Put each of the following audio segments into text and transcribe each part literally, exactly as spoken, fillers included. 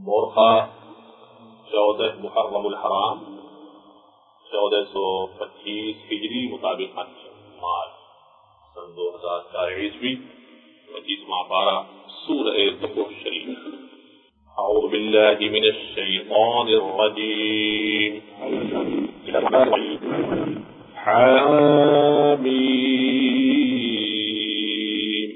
مورخہ چودہ محرم الحرام چودہ سو پچیس ہجری مطابق مارچ سن دو ہزار چار عیسوی پچیسواں پارہ سورہ زخرف شریف. اعوذ باللہ من الشیطان الرجیم. حامیم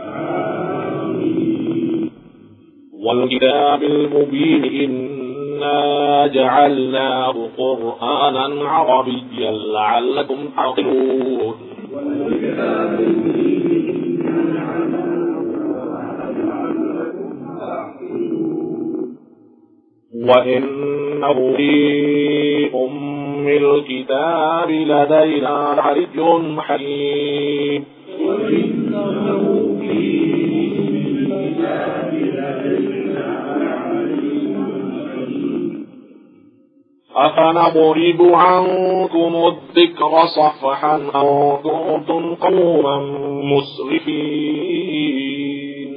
والکتاب المبین انا جعلناه قرآنا عربیا لعلکم تعقلون. وَإِنَّهُ فِي أُمِّ الْكِتَابِ لَدَيْنَا لَعَلِيٌّ حَكِيمٌ. أَفَنَضْرِبُ عَنكُمُ الذِّكْرَ صَفْحًا أَن كُنتُمْ قَوْمًا مُسْرِفِينَ.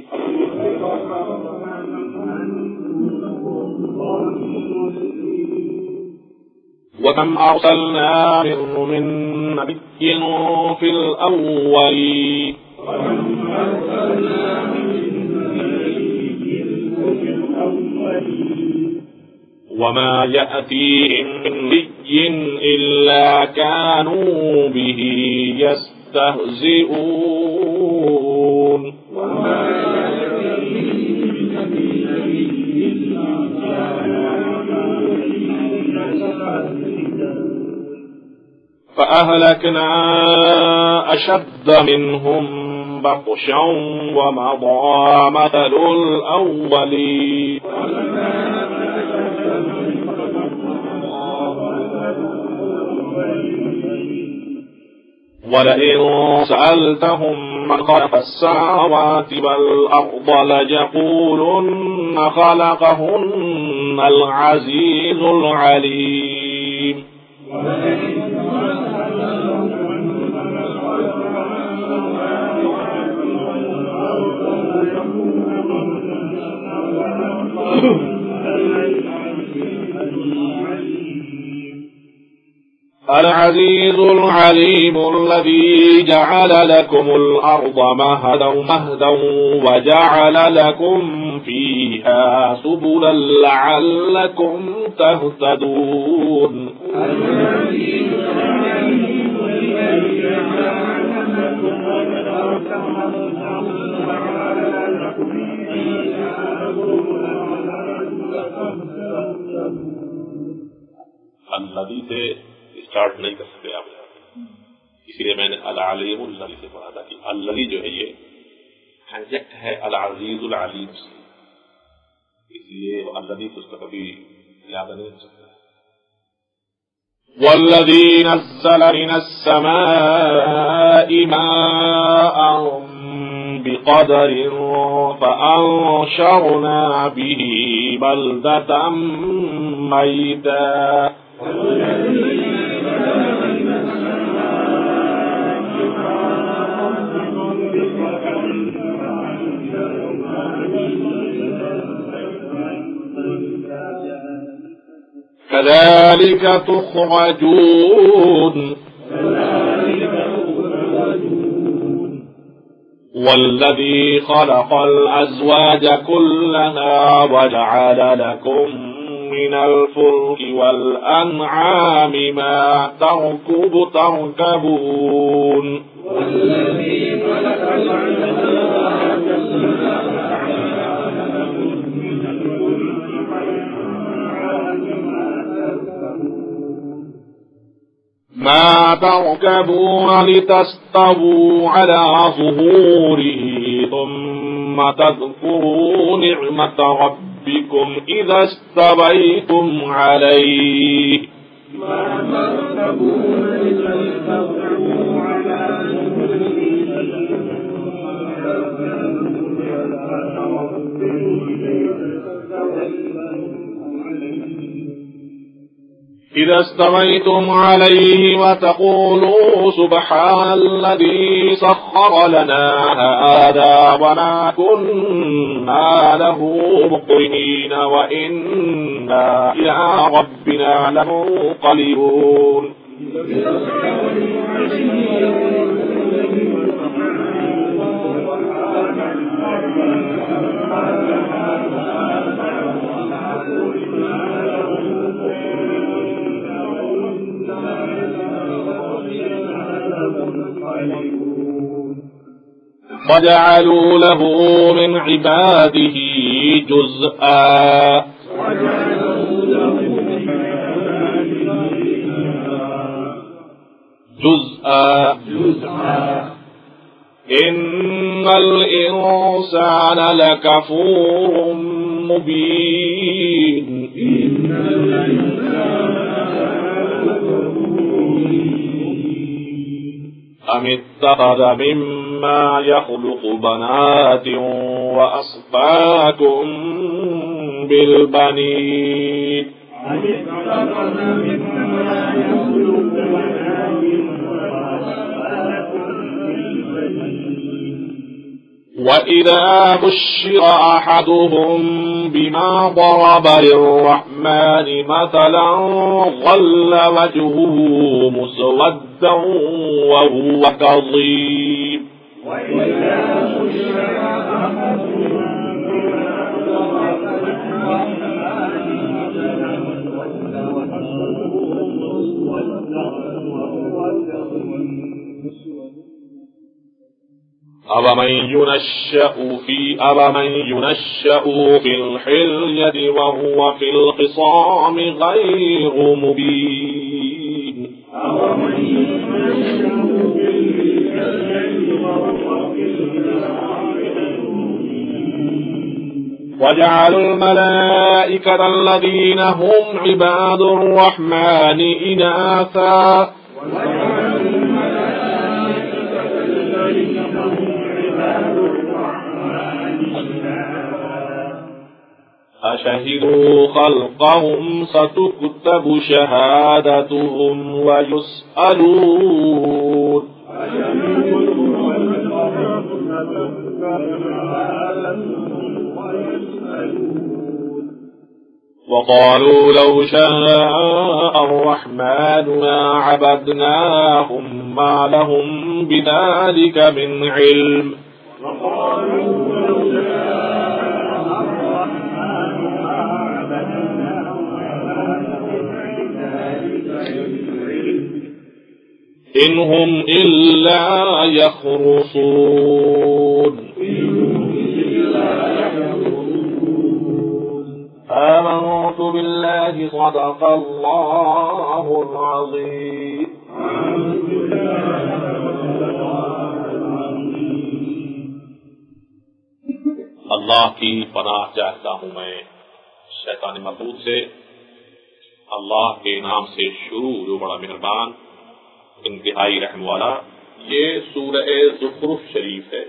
وَكَمْ أَرْسَلْنَا مِن نَّبِيٍّ فِي الْأَوَّلِينَ وَمَا يَأْتِيهِم مِّن نَّبِيٍّ إِلَّا كَانُوا بِهِ يَسْتَهْزِئُونَ. فأهلكنا أشد منهم بطشا ومضى مثل الأولين. ولئن سألتهم من خلق السماوات والأرض ليقولن خلقهن العزيز العليم. العزيز العليم الذي جعل لكم الأرض مهدا وجعل لكم فيها سبلا لعلكم تهتدون. الذي سے اسٹارٹ نہیں کر سکتے آپ، اسی لیے میں نے العلیم الذی سے پڑھا تھا کہ الذی جو ہے یہ کنجکٹ ہے العزیز العلیم سے، اس لیے الذی اس کا کبھی زیادہ نہیں ہو سکتا. والذی نزل من السماء ماء بقدر فأنشرنا به بلدة ميتا. كذلك تخرجون. والذي خلق الأزواج كلها وجعل لكم من الفلك والأنعام ما تركب تركبون. والذي خلق الأزواج ما تركبون لتستووا على ظهوره ثم تذكروا نعمة ربكم إذا استويتم عليه. ما تركبون لتستووا على إذا استويتم عليه وتقولوا سبحان الذي سخر لنا هذا وما كنا له مقرنين وإنا إلى ربنا لمنقلبون. وجعلوا له من عباده جزءا جزءا إن الإنسان لكفور مبين. أم اتخذ مما يخلق بنات وأصفاكم بالبنين. وإذا بشر أحدهم بما ضرب للرحمن مثلا ظل وجهه مسودا وهو كظيم. وإذا بشر أحدهم بما ضرب للرحمن مثلا ظل وجهه مسودا وهو كظيم. أَوَمَن يُنَشَّأُ فِي أَوَمَن يُنَشَّأُ فِي الْحِلْيَةِ وَهُوَ فِي الْخِصَامِ غَيْرُ مُبِينٍ. وَجَعَلُوا الْمَلَائِكَةَ الَّذِينَ هُمْ عِبَادُ الرَّحْمَنِ إِنَاثًا أشهدوا خلقهم ستكتب شهادتهم ويسألون. وقالوا لو شاء الرحمن ما عبدناهم ما لهم بذلك من علم. إن هم إلا يخرصون. آمنت بالله صدق الله العظيم. اللہ کی پناہ چاہتا ہوں میں شیطان مردود سے، اللہ کے نام سے شروع جو بڑا مہربان انتہائی رحم والا۔ یہ سورہ زخرف شریف ہے،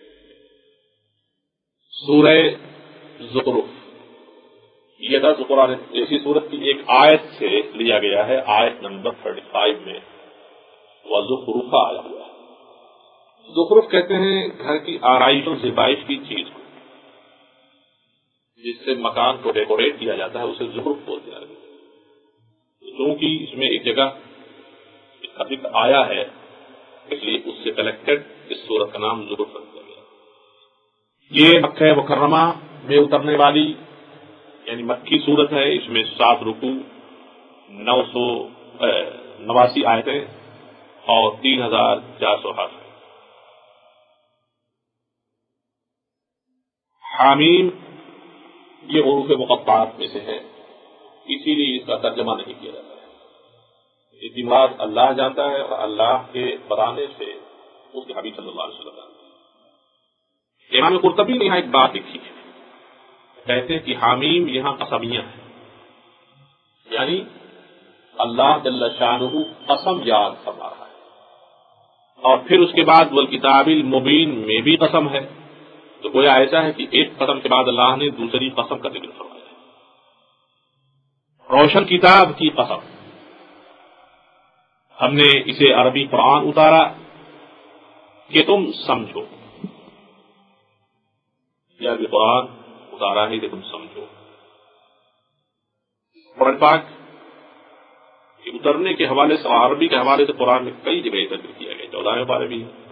سورہ زخرف یہ دس قرآن اسی سورت کی ایک آیت سے لیا گیا ہے، آیت نمبر تھرٹی فائیو میں وزخرف آیا ہوا ہے۔ زخرف کہتے ہیں گھر کی آرائش اور زیبائش کی چیز کو، جس سے مکان کو ڈیکوریٹ کیا جاتا ہے اسے زخرف بولتے ہیں۔ چونکہ اس میں ایک جگہ کا ذکر آیا ہے اس لیے اس سے کلیکٹڈ اس سورت کا نام زخرف رکھ دیا گیا۔ یہ مکہ مکرمہ میں اترنے والی یعنی مکی سورت ہے، اس میں سات رکوع، نو سو نواسی آیتیں اور تین ہزار چار سو حرف۔ حامیم یہ حروف مقطعات میں سے ہے، اسی لیے اس کا ترجمہ نہیں کیا جاتا ہے۔ یہ مراد اللہ جانتا ہے اور اللہ کے بتانے سے اس کے حبیب صلی اللہ علیہ وسلم جانتے ہیں۔ امام قرطبی نے یہاں ایک بات لکھی ہے، کہتے ہیں کہ حامیم یہاں قسمیہ ہے، یعنی اللہ جل شانہ قسم یاد فرما رہا ہے، اور پھر اس کے بعد والکتاب المبین میں بھی قسم ہے، تو گویا ایسا ہے کہ ایک قسم کے بعد اللہ نے دوسری قسم کا ذکر فرمایا ہے۔ روشن کتاب کی قسم ہم نے اسے عربی قرآن اتارا کہ تم سمجھو، یہ عربی قرآن اتارا ہے کہ تم سمجھو. قرآن پاک کہ اترنے کے حوالے سے عربی کے حوالے سے قرآن میں کئی جگہ ذکر کیا گیا، چودہ پارے بھی ہے،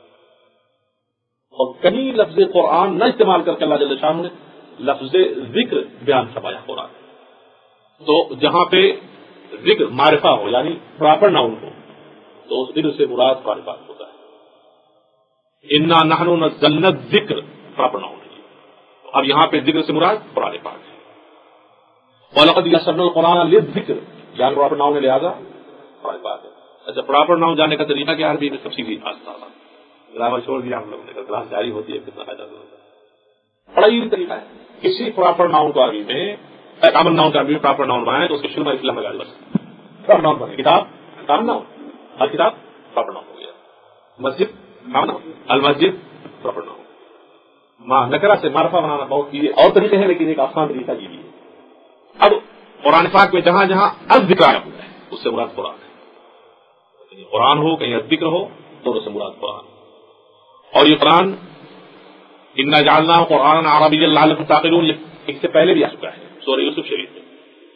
اور کئی لفظ قرآن نہ استعمال کر کے اللہ جل شانہ نے لفظ ذکر بیان فرمایا قرآن. تو جہاں پہ ذکر معرفہ ہو یعنی پراپر ناؤن ہو تو اس ذکر سے مراد قرآن پاک ہوتا ہے. انا نحن نزلنا الذکر پراپر ناؤن ہے. اب یہاں پہ ذکر سے مراد قرآن پاک ہے. وَلَقَدْ يَسَّرْنَا الْقُرْآنَ لِلذِّكْرِ یعنی پراپر ناؤن ہے لہٰذا قرآن پاک ہے. اچھا پراپر ناؤن جاننے کا طریقہ کیا عربی میں؟ تفصیلی آسان گرامر چھوڑ دیا ہم لوگوں نے، کلاس جاری ہوتی ہے کتنا فائدہ ہوتا ہے. بڑا ہی طریقہ ہے. کسی پراپر ناؤن کو عربی میں کامن ناؤن کا عربی میں پراپر ناؤن بنائے تو اس کے شروع میں اسلام لگا بس پراپر ناؤن بنے. کتاب کامن ناؤن، ہر کتاب پراپر ناؤن ہو گیا. مسجد کامن ناؤن، المسجد پراپر ناؤن. ماں نکرا سے معرفہ بنانا بہت چیزیں اور طریقے ہیں لیکن ایک آسان طریقہ یہ بھی ہے. اب قرآن پاک میں جہاں جہاں الذکر آیا ہوا ہے اس سے مراد قرآن ہے. کہیں قرآن ہو کہیں الذکر ہو دونوں سے مراد قرآن. اور یہ قرآن انا جعلناہ قرآنا عربیا لعلکم تعقلون یہ اس سے پہلے بھی آ چکا ہے سورہ یوسف شریف میں.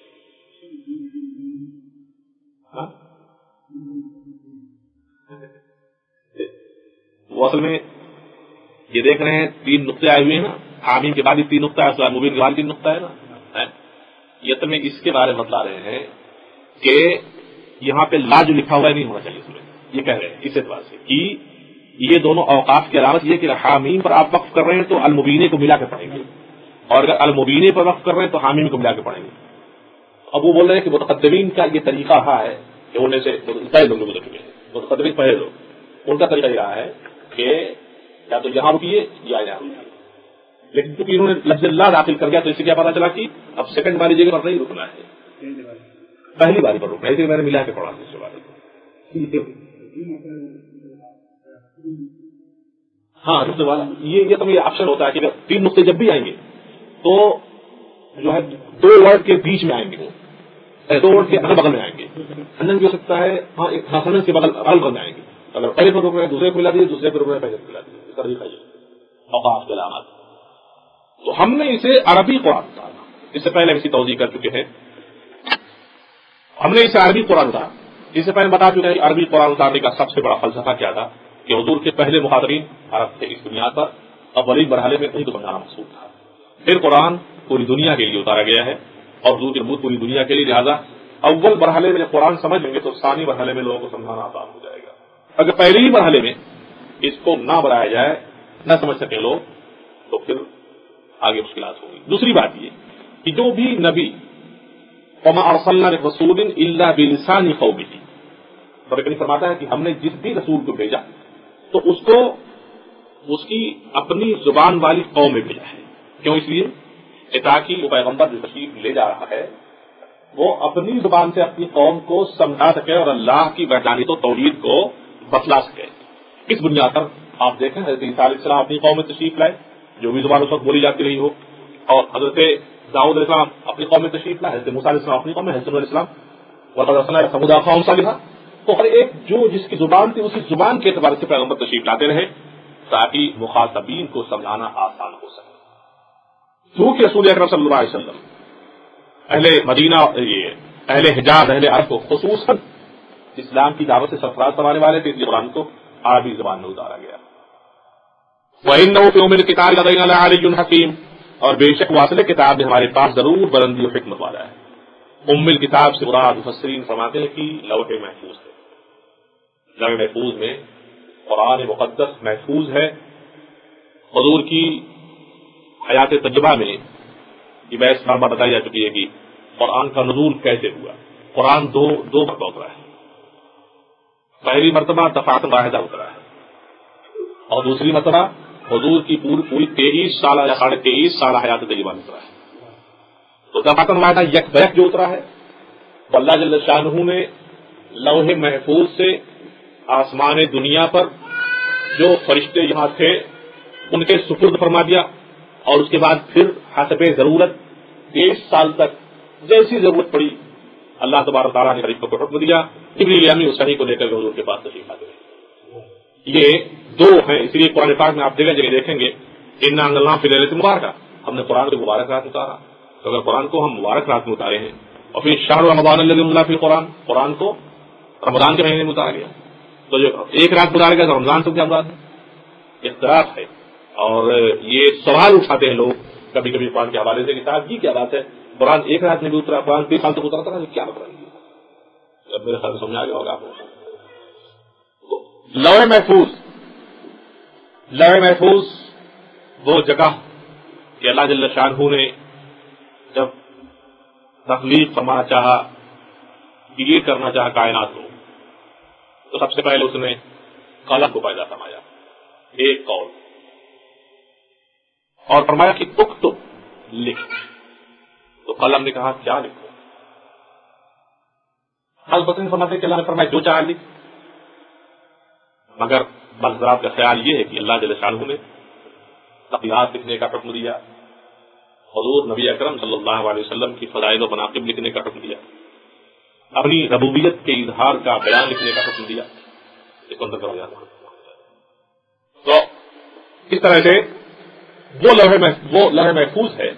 وہ اصل میں یہ دیکھ رہے ہیں تین نقطے آئے ہوئے ہیں نا، حامیم کے بعد ہی تین نقطہ ہے، سورہ مبین کے بعد تین نقطہ ہے نا. یہ تو میں اس کے بارے میں بتلا رہے ہیں کہ یہاں پہ لا جو لکھا ہوا ہے نہیں ہونا چاہیے اس میں. یہ کہہ رہے ہیں اس اعتبار سے کہ یہ دونوں اوقاف کی علامت یہ کہ حامیم پر آپ وقف کر رہے ہیں تو المبینے کو ملا کے پڑھیں گے، اور اگر المبینے پر وقف کر رہے ہیں تو حامیم کو ملا کے پڑھیں گے. اب وہ بول رہے ہیں کہ متقدمین کا یہ طریقہ رہا ہے کہ انہیں سے پہلے لوگ گزر چکے ہیں، متقدمین پہلے لوگ ان کا طریقہ یہ رہا ہے کہ یا تو یہاں رکیے یا یہاں رکیے. لیکن چونکہ انہوں نے لفظ اللہ داخل کر دیا تو اس سے کیا پتا چلا کہ اب سیکنڈ والی جگہ پر نہیں رکنا ہے، پہلی باری پر رکنا ہے. اسے میں نے ملا کے پڑھا دوسرے باری کو. ہاں دوسرے والا یہ یہ تو یہ آپشن ہوتا ہے کہ تین نقطے جب بھی آئیں گے تو جو ہے دو ورڈ کے بیچ میں آئیں گے، دو ورڈ کے اگل بغل میں آئیں گے. انجن بھی ہو سکتا ہے ہاں ایک ہاسن کے بغل اگل بغل میں آئیں گے. اگر پہلے پر روک رہے ہیں دوسرے کو ملا دیجیے، دوسرے پر روک رہے ہیں پہلے کو ملا دیجیے. اس کا طریقہ یہ اوقاف کے علامات. تو ہم نے اسے عربی قرآن اتارا، اس سے پہلے اسی توضیح کر چکے ہیں. ہم نے اسے عربی قرآن اتارا، اس سے پہلے بتا چکے ہیں کہ عربی قرآن اتارنے کا سب سے بڑا فلسفہ کیا تھا کہ حضور کے پہلے مخاطبین عرب تھے اس بنیاد پر. اولین مرحلے میں ان کو سمجھانا مقصود تھا. پھر قرآن پوری دنیا کے لیے اتارا گیا ہے اور حضور کے نبوت پوری دنیا کے لیے، لہٰذا اول مرحلے میں جب قرآن سمجھ لیں گے تو ثانی مرحلے میں لوگوں کو سمجھانا آسان ہو جائے گا. اگر پہلے ہی مرحلے میں اس کو نہ بڑھایا جائے، نہ سمجھ سکیں لوگ، تو پھر آگے مشکلات ہوں گی. دوسری بات یہ کہ جو بھی نبی وما ارسلنا من رسول الا بلسان قومه، ربنا فرماتا ہے کہ ہم نے جس بھی رسول کو بھیجا تو اس کو اس کی اپنی زبان والی قوم میں بھیجا ہے. کیوں؟ اس لیے تاکہ وہ پیغمبر جو تشریف لے جا رہا ہے وہ اپنی زبان سے اپنی قوم کو سمجھا سکے اور اللہ کی وحدانیت و توحید کو بتلا سکے. اس بنیاد پر آپ دیکھیں حضرت عیسیٰ علیہ السلام اپنی قوم میں تشریف لائے، جو بھی زبان اس وقت بولی جاتی رہی ہو، اور حضرت داؤد علیہ السلام اپنی قوم میں تشریف لائے، حضرت موسیٰ علیہ السلام اپنی قوم میں، حضرت علیہ السلام وَلَقَدْ أَرْسَلْنَا إِلَىٰ ثَمُودَ أَخَاهُمْ صَالِحًا. تو ہر ایک جو جس کی زبان تھی اسی زبان کے اعتبار سے پیغمبر تشریف لاتے رہے تاکہ مخاطبین کو سمجھانا آسان ہو سکے. کیونکہ رسول اکرم صلی اللہ علیہ وسلم اہل مدینہ یہ اہل حجاز اہل عرب کو خصوصاً اسلام کی دعوت سے سرفراز کروانے والے تھے، اس لیے قرآن کو عربی زبان میں اتارا گیا. وَإِنَّهُ فِي أُمِّ الْكِتَابِ لَدَيْنَا لَعَلِيٌّ حَكِيمٌ، اور بے شک واصل کتاب میں ہمارے پاس ضرور بلندی و حکمت والا ہے. ام الکتاب سے مراد مفسرین فرماتے ہیں کہ لوح محفوظ ہے. لوح محفوظ میں قرآن مقدس محفوظ ہے. حضور کی حیات تجربہ میں یہ بحث بار بار بتائی جا چکی ہے کہ قرآن کا نزول کیسے ہوا. قرآن دو دو مرتبہ اترا ہے. پہلی مرتبہ دفعات واحدہ اترا ہے اور دوسری مرتبہ حضور کی پوری پوری تیئیس سالہ یا ساڑھے تیئیس سالہ حیات تجربہ میں اترا ہے. تو دفعات واحدہ یک بیک جو اترا ہے تو اللہ جل شانہ نے لوح محفوظ سے آسمان دنیا پر جو فرشتے یہاں تھے ان کے سپرد فرما دیا، اور اس کے بعد پھر حسب ضرورت تیئیس سال تک جیسی ضرورت پڑی اللہ تبارک تعالیٰ نے فرشتوں کو حکم دیا جبریل امی اس صحیح کو لے کر حضور کے پاس تشریف لاتے ہیں. یہ دو ہیں، اس لیے قرآن پاک میں آپ جگہ جگہ دیکھیں گے انا انزلناہ فی لیلۃ مبارکہ، ہم نے قرآن کو مبارک رات میں اتارا. تو اگر قرآن کو ہم مبارک رات میں اتارے ہیں اور پھر شہر رمضان الذی انزل فیہ القرآن، قرآن کو رمضان کے مہینے میں اتارا گیا، تو جو ایک رات اتارا گیا تو رمضان تو کیا مراد ہے؟ اختلاف ہے. اور یہ سوال اٹھاتے ہیں لوگ کبھی کبھی قرآن کے حوالے سے کہ صاحب جی کیا بات ہے، قرآن ایک رات میں بھی اترا، قرآن تیس سال تک اترتا رہا، کیا مطلب؟ اب میرے خیال سمجھ آ گیا ہوگا آپ کو. لوح محفوظ، لوح محفوظ وہ جگہ کہ اللہ جل شانہ نے جب تخلیق فرمانا چاہا، کریٹ کرنا چاہا کائنات کو، تو سب سے پہلے اس نے قلم کو پیدا فرمایا، ایک قول، اور فرمایا کہ اکتب، لکھ. تو قلم نے کہا کیا لکھو؟ حضرت بکر فرماتے کہ اللہ نے فرمایا جو چاہے لکھ. مگر بعض حضرات کا خیال یہ ہے کہ اللہ جل شانہ نے تقریرات لکھنے کا حکم دیا، حضور نبی اکرم صلی اللہ علیہ وسلم کی فضائل و مناقب لکھنے کا حکم دیا، اپنی ربوبیت کے اظہار کا بیان لکھنے کا حکم دیا. اس کو اندر کرو یاد. تو اس طرح سے وہ لوح محفوظ ہے.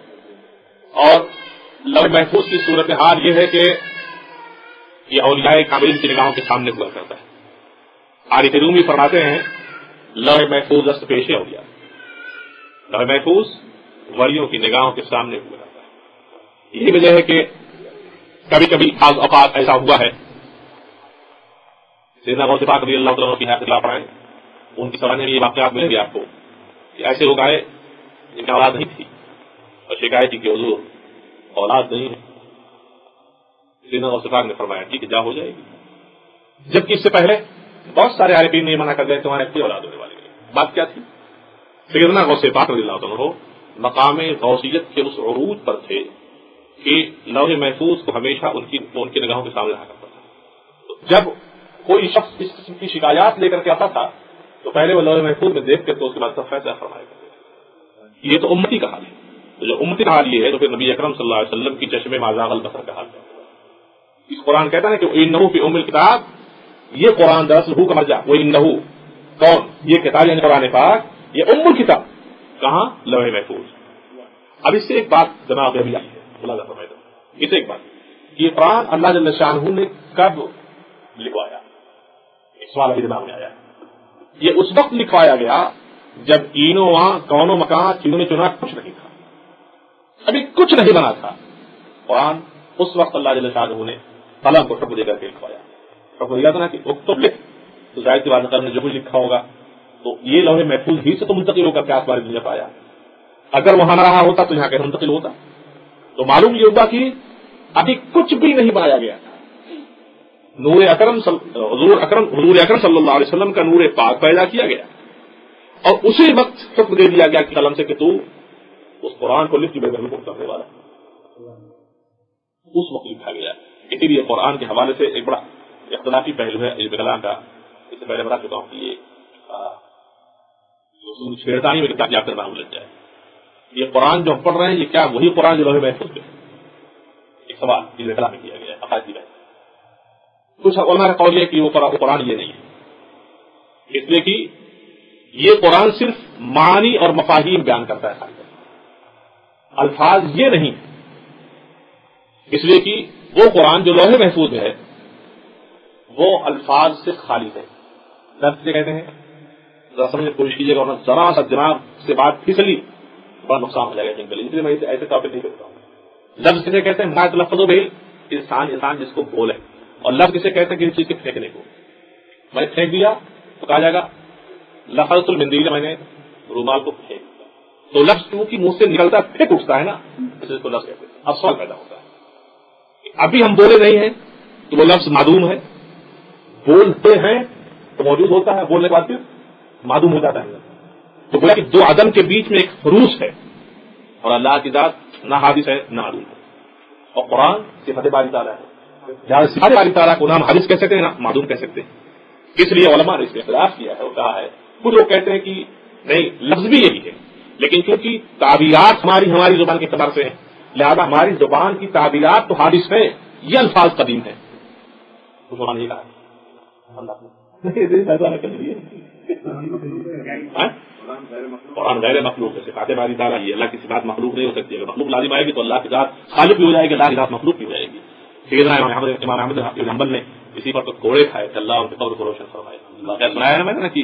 اور لوح محفوظ کی صورتحال یہ ہے کہ یہ اولیاء کاملین کی نگاہوں کے سامنے ہوا کرتا ہے. عارف رومی فرماتے ہیں لوح محفوظ دست پیش اولیاء، لوح محفوظ ولیوں کی نگاہوں کے سامنے ہوا کرتا ہے. یہی وجہ ہے کہ کبھی کبھی بعض اوقات ایسا ہوا ہے، سیدنا غوث پاک رضی اللہ عنہ کی حیات اللہ پڑھائیں، ان کی سرانے میں یہ واقعات ملیں گے آپ کو کہ ایسے لوگ آئے جن کی اولاد نہیں تھی اور شکایت کی کہ حضور اولاد نہیں ہے. سیدنا غوث پاک نے فرمایا ٹھیک ہے جا ہو جائے گی. جبکہ اس سے پہلے بہت سارے عارفین نے منع کر دیا تمہارے اپنی اولاد ہونے والی ہے. بات کیا تھی؟ سیدنا غوث پاک رضی اللہ عنہ مقام غوثیت کے اس عروج پر تھے کہ لوح محفوظ کو ہمیشہ ان کی ان کی نگاہوں کے سامنے رہا کرتا تھا. جب کوئی شخص اس قسم کی شکایات لے کر کے آتا تھا تو پہلے وہ لوح محفوظ میں دیکھ کر تو اس کے بعد سب فیصلہ فرمایا کرتے تھے. یہ تو امتی کا حال ہے. تو جو امتی کا حال یہ ہے تو پھر نبی اکرم صلی اللہ علیہ وسلم کی چشمے مازاغ البصر کا حال ہے. اس قرآن کہتا ہے کہ انہ فی ام الکتاب، یہ قرآن دراصل ہو کا مرجع، وہ انہ کون، یہ کتاب یعنی قرآن پاک، یہ ام الکتاب کہاں؟ لوح محفوظ. اب اس سے ایک بات دماغ میں بھی آئی ہے، اللہ فرمائے اس سے ایک بات، یہ قرآن اللہ جل شانہ نے کب لکھوایا؟ ایک سوال ابھی دماغ میں آیا. یہ اس وقت لکھوایا گیا جب اینو وہاں کون و مکان چینوں نے چنا کچھ نہیں تھا، ابھی کچھ نہیں بنا تھا. قرآن اس وقت اللہ جل شانہ نے قلم کو حکم دے کر کے لکھوایا. حکم دیا تھا نا کہ اکتب لکھ، تو ظاہر سی بات ہے قلم نے جو کچھ لکھا ہوگا تو یہ لوح محفوظ ہی سے تو منتقل ہو کر کے آسمان میں پایا. اگر وہاں نہ رہا ہوتا تو یہاں کیسے منتقل ہوتا؟ تو معلوم یہ ہوگا کہ ابھی کچھ بھی نہیں بنایا گیا. نور اکرم حضور اکرم حضور اکرم صلی اللہ علیہ وسلم کا نور پاک پیدا کیا گیا اور اسی وقت حکم دے دیا گیا کہ قلم سے کہ تو اس قرآن کو لکھ کے بغیر حکم کرنے والا، اس وقت لکھا گیا. اسی لیے قرآن کے حوالے سے ایک بڑا اختلافی پہلو ہے علم کلام کا. اس سے پہلے بتا چکا ہوں کہ یہ چھیڑخانی میں کتاب یاد کرنا لگ جائے. یہ قرآن جو ہم پڑھ رہے ہیں یہ کیا وہی قرآن جو لوح محفوظ ہے؟ ایک سوال علم کلام میں کیا گیا ہے عقائدی بحث. کچھ علماء کا قول ہے کہ وہ قرآن یہ نہیں ہے، اس لیے کہ یہ قرآن صرف معانی اور مفاہیم بیان کرتا ہے، الفاظ یہ نہیں. اس لیے کہ وہ قرآن جو لوح محفوظ ہے وہ الفاظ سے خالی ہے. لفظ سے کہتے ہیں، ذرا سمجھنے کی کوشش کیجیے گا، ورنہ ذرا سا دماغ سے بات پھسلی بڑا نقصان ہو جائے گا. اس لیے میں ایسے ٹاپک نہیں کرتا ہوں. لفظ کسے کہتے ہیں؟ ما تلفظ به انسان، انسان جس کو بولے. اور لفظ کسے کہتے ہیں؟ کسی چیز کے پھینکنے کو. میں نے پھینک دیا تو کہا جائے گا لفظ المندیل، میں نے رومال کو پھینک دیا. تو لفظ کیونکہ منہ سے نکلتا ہے پھینک اٹھتا ہے نا، اس کو لفظ کہتے ہیں. اب سوال پیدا ہوتا ہے ابھی ہم بولے نہیں ہیں تو وہ لفظ معدوم ہے، بولتے ہیں تو موجود ہوتا ہے، بولنے کے بعد پھر معدوم ہو جاتا ہے. تو بولا کہ دو عدم کے بیچ میں ایک خروج ہے، اور اللہ کی ذات نہ حادث ہے نہ معدوم ہے. اور قرآن صفت باری تعالیٰ ہے، جہاں صفت باری تعالیٰ کو نام حادث کہہ سکتے ہیں نہ معدوم کہہ سکتے ہیں. اس لیے علماء نے اس میں اختلاف کیا ہے اور کہا ہے، کچھ لوگ کہتے ہیں کہ نہیں لفظ بھی یہی ہے، لیکن چونکہ تعبیرات ہماری ہماری زبان کے اعتبار سے ہیں لہذا ہماری زبان کی تعبیرات تو حادث ہیں، یہ الفاظ قدیم ہیں. تو قرآن یہ کہا قرآن غیر مخلوق ہے، صفات باری تعالیٰ یہ اللہ کی صفات مخلوق نہیں ہو سکتی. اگر مخلوق لازم آئے گی تو اللہ کی ذات خالق بھی ہو جائے گی، اللہ کی ذات مخلوق بھی ہو جائے گی. سیدنا امام احمد بن حنبل نے اسی پر تو کوڑے کھائے کہ اللہ ان کے قبر کو روشن فرمائے. واقعہ سنایا ہے میں نے نا کہ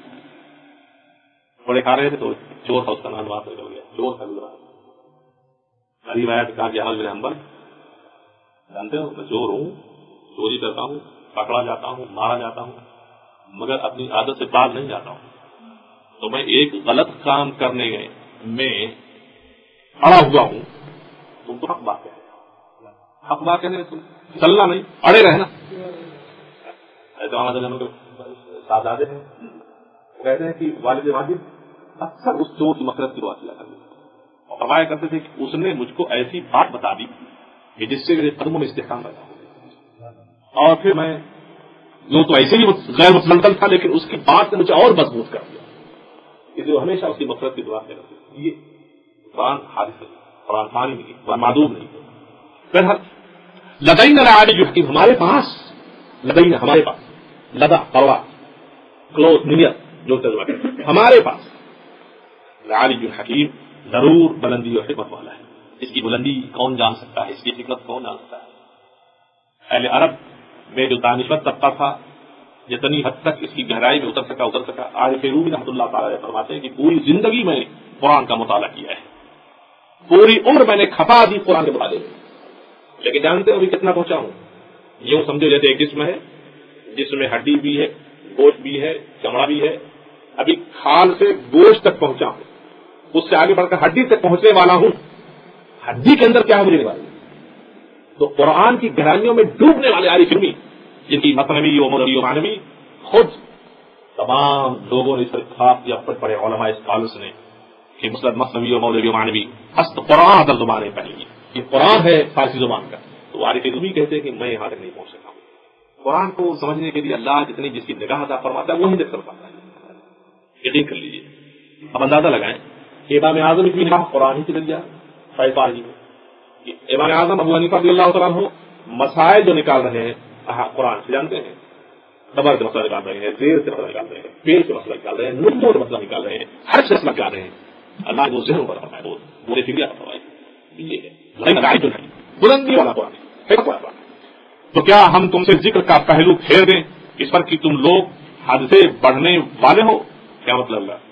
کوڑے کھا رہے تھے تو چور تھا، اس کا نام وہاں ہو گیا، چور تھا گزرا. غریب آیا کہ کہا کہ احمد بن حنبل جانتے ہو میں چور ہوں، چوری کرتا ہوں، پکڑا جاتا ہوں، مارا جاتا ہوں، مگر اپنی عادت سے باز نہیں جاتا ہوں. تو میں ایک غلط کام کرنے میں اڑا ہوا ہوں، تم تو حق بات کہہ رہے ہو، حق بات کہنے تم چلنا نہیں، اڑے رہنا. ایسے سادے ہیں کہتے ہیں کہ والد واجب اکثر اس چور کی مغفرت کی دعا کیا کرتے اور فرمایا کرتے تھے کہ اس نے مجھ کو ایسی بات بتا دی کہ جس سے میرے قدموں میں استحکام پیدا ہو، اور پھر میں جو تو ایسے ہی غیر مسلسل تھا لیکن اس کی بات نے مجھے اور مضبوط کر دیا، اس لیے ہمیشہ اس کی مغفرت کی دعا کرتے تھے. یہ قرآن حادث ہے، قرآن فانی نہیں، قرآن معدوم نہیں. بہرحال لدینا العالج الحکیم، ہمارے پاس لدینا ہمارے پاس لدا قروا کلوز نیت جو ترجمہ کرتے ہیں، ہمارے پاس العالج الحکیم ضرور بلندی اور حکمت والا ہے. اس کی بلندی کون جان سکتا ہے، اس کی حکمت کون جان سکتا ہے. اہل عرب میں جو دانشور طبقہ تھا جتنی حد تک اس کی گہرائی میں اتر سکا اتر سکا. عارف رومی رحمۃ اللہ تعالی فرماتے ہیں کہ پوری زندگی میں نے قرآن کا مطالعہ کیا ہے، پوری عمر میں نے کھپا دی قرآن کے مطالعے میں، لیکن جانتے ہو ابھی کتنا پہنچا ہوں؟ یوں سمجھو جیسے ایک جسم ہے، جسم میں ہڈی بھی ہے، گوشت بھی ہے، چمڑا بھی ہے. ابھی کھال سے گوشت تک پہنچا ہوں، اس سے آگے بڑھ کر ہڈی تک پہنچنے والا ہوں. ہڈی کے اندر کیا مجھے والی. تو قرآن کی گہرائیوں میں ڈوبنے والے عارف علمی جن کی مثنوی و مولوی و معنوی خود تمام لوگوں نے اس پر اتفاق کیا، پڑھ پڑے علماء اسکالرس نے کہ مسلم مثنوی و مولوی و معنوی ہست قرآن ادل زبانیں پڑھی، یہ قرآن ہے فارسی زبان کا. تو عارف علمی کہتے ہیں کہ میں یہاں تک نہیں پہنچ سکا ہوں. قرآن کو سمجھنے کے لیے اللہ جتنی جس کی نگاہ عطا فرماتا ہے وہی دیکھ کر پاتا ہے. یقین کر لیجیے. اب اندازہ لگائیں کہ امام اعظم کی نگاہ قرآن ہی سے لگ جائے فیصلہ ہی میں. امام اعظم ابو حنیفہ رضی اللہ تعالیٰ عنہ مسائل جو نکال رہے ہیں قرآن سے جانتے ہیں، خبر سے مسئلہ نکال رہے ہیں، زیر سے مسئلہ نکال رہے ہیں، پیل سے مسئلہ نکال رہے ہیں، نقطوں سے مسئلہ نکال رہے ہیں، ہر سے مسئلہ نکال رہے ہیں. اللہ نے وہ ذہن پر فرمایا، وہ پورے فکر پر فرمایا. یہ ہے بلندی والا قرآن ہے. تو کیا ہم تم سے ذکر کا پہلو پھیر دیں اس پر کہ تم لوگ حد سے بڑھنے والے ہو؟ کیا مطلب ہے؟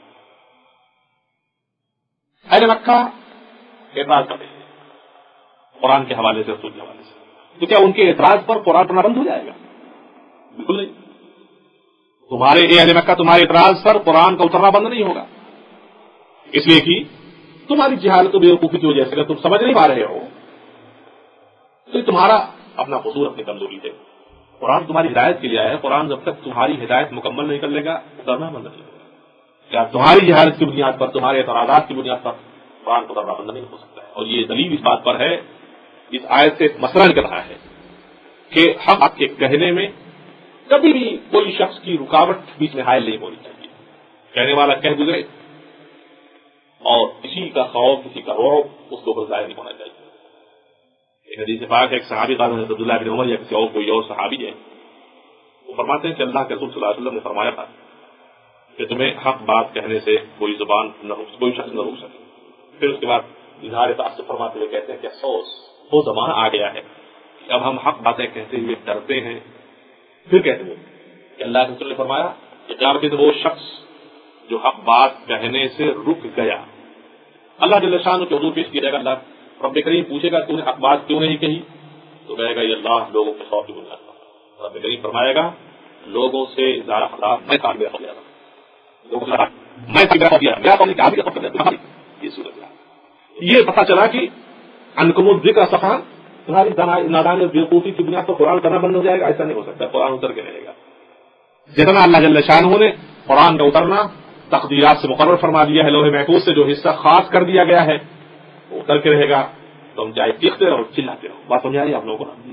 اہل مکہ اعتراض کرتے ہیں قرآن کے حوالے سے، رسول کے حوالے سے. تو کیا ان کے اعتراض پر قرآن پڑھنا بند ہو جائے گا؟ بالکل نہیں. تمہارے اہل مکہ تمہارے اعتراض پر قرآن کا اترنا بند نہیں ہوگا، اس لیے کہ تمہاری جہالت و بیوقوفی کی وجہ سے اگر تم سمجھ نہیں پا رہے ہو تو یہ تمہارا اپنا قصور، اپنی کمزوری ہے. قرآن تمہاری ہدایت کے لیے آیا ہے. قرآن جب تک تمہاری ہدایت مکمل نہیں کر لے گا اترنا بند نہیں ہوگا. کیا تمہاری جہالت کی بنیاد پر، تمہارے اعتراضات کی بنیاد پر قرآن کو اترنا بند نہیں ہو سکتا ہے. اور یہ دلیل اس بات پر ہے، اس آیت سے مسئلہ نکل رہا ہے کہ ہم آپ کے کہنے میں کبھی بھی کوئی شخص کی رکاوٹ بیچ میں حائل نہیں ہونی چاہیے. کہنے والا کہہ گزرے اور کسی کا خوف، کسی کا رعب اس کے اوپر ظاہر نہیں ہونا چاہیے. ایک حدیث پاک ہے، ایک صحابی قال حضرت عبداللہ بن عمر یا کسی اور کوئی اور صحابی ہے، وہ فرماتے ہیں کہ اللہ کے رسول صلی اللہ علیہ وسلم نے فرمایا تھا کہ تمہیں حق بات کہنے سے کوئی زبان نہ روک، کوئی شخص نہ روک سکے. پھر اس کے بعد اظہار تأسف فرماتے ہوئے کہتے ہیں کہ افسوس وہ زمانہ آ گیا ہے کہ اب ہم حق باتیں کہتے ہوئے ڈرتے ہیں. پھر کہتے ہیں کہ اللہ کے رسول نے فرمایا کہ قیامت میں وہ شخص جو حق بات کہنے سے رک گیا، اللہ جل شانہ کے حضور پیش کیا جائے گا. اللہ رب کریم پوچھے گا تو نے حق بات کیوں نہیں کہی؟ تو کہے گا یہ اللہ لوگوں کے خوف کی بنیاد پر. رب کریم فرمائے گا لوگوں سے زیادہ خطاب میں کام ہو گیا تھا، میں ہو گیا میرا. یہ صورت یہ پتا چلا کہ انکم الذکر صفحہ تمہاری نادانی اور بیوقوفی کی بنیاد پر قرآن کرنا بند ہو جائے گا. ایسا نہیں ہو سکتا. قرآن اتر کے رہے گا. جتنا اللہ جل شانہ نے قرآن کا اترنا تقدیرات سے مقرر فرما دیا ہے، لوح محفوظ سے جو حصہ خاص کر دیا گیا ہے وہ اتر کے رہے گا. تم چاہے چیختے رہو چلاتے رہو. بات سمجھ آ رہی ہے آپ لوگوں کو؟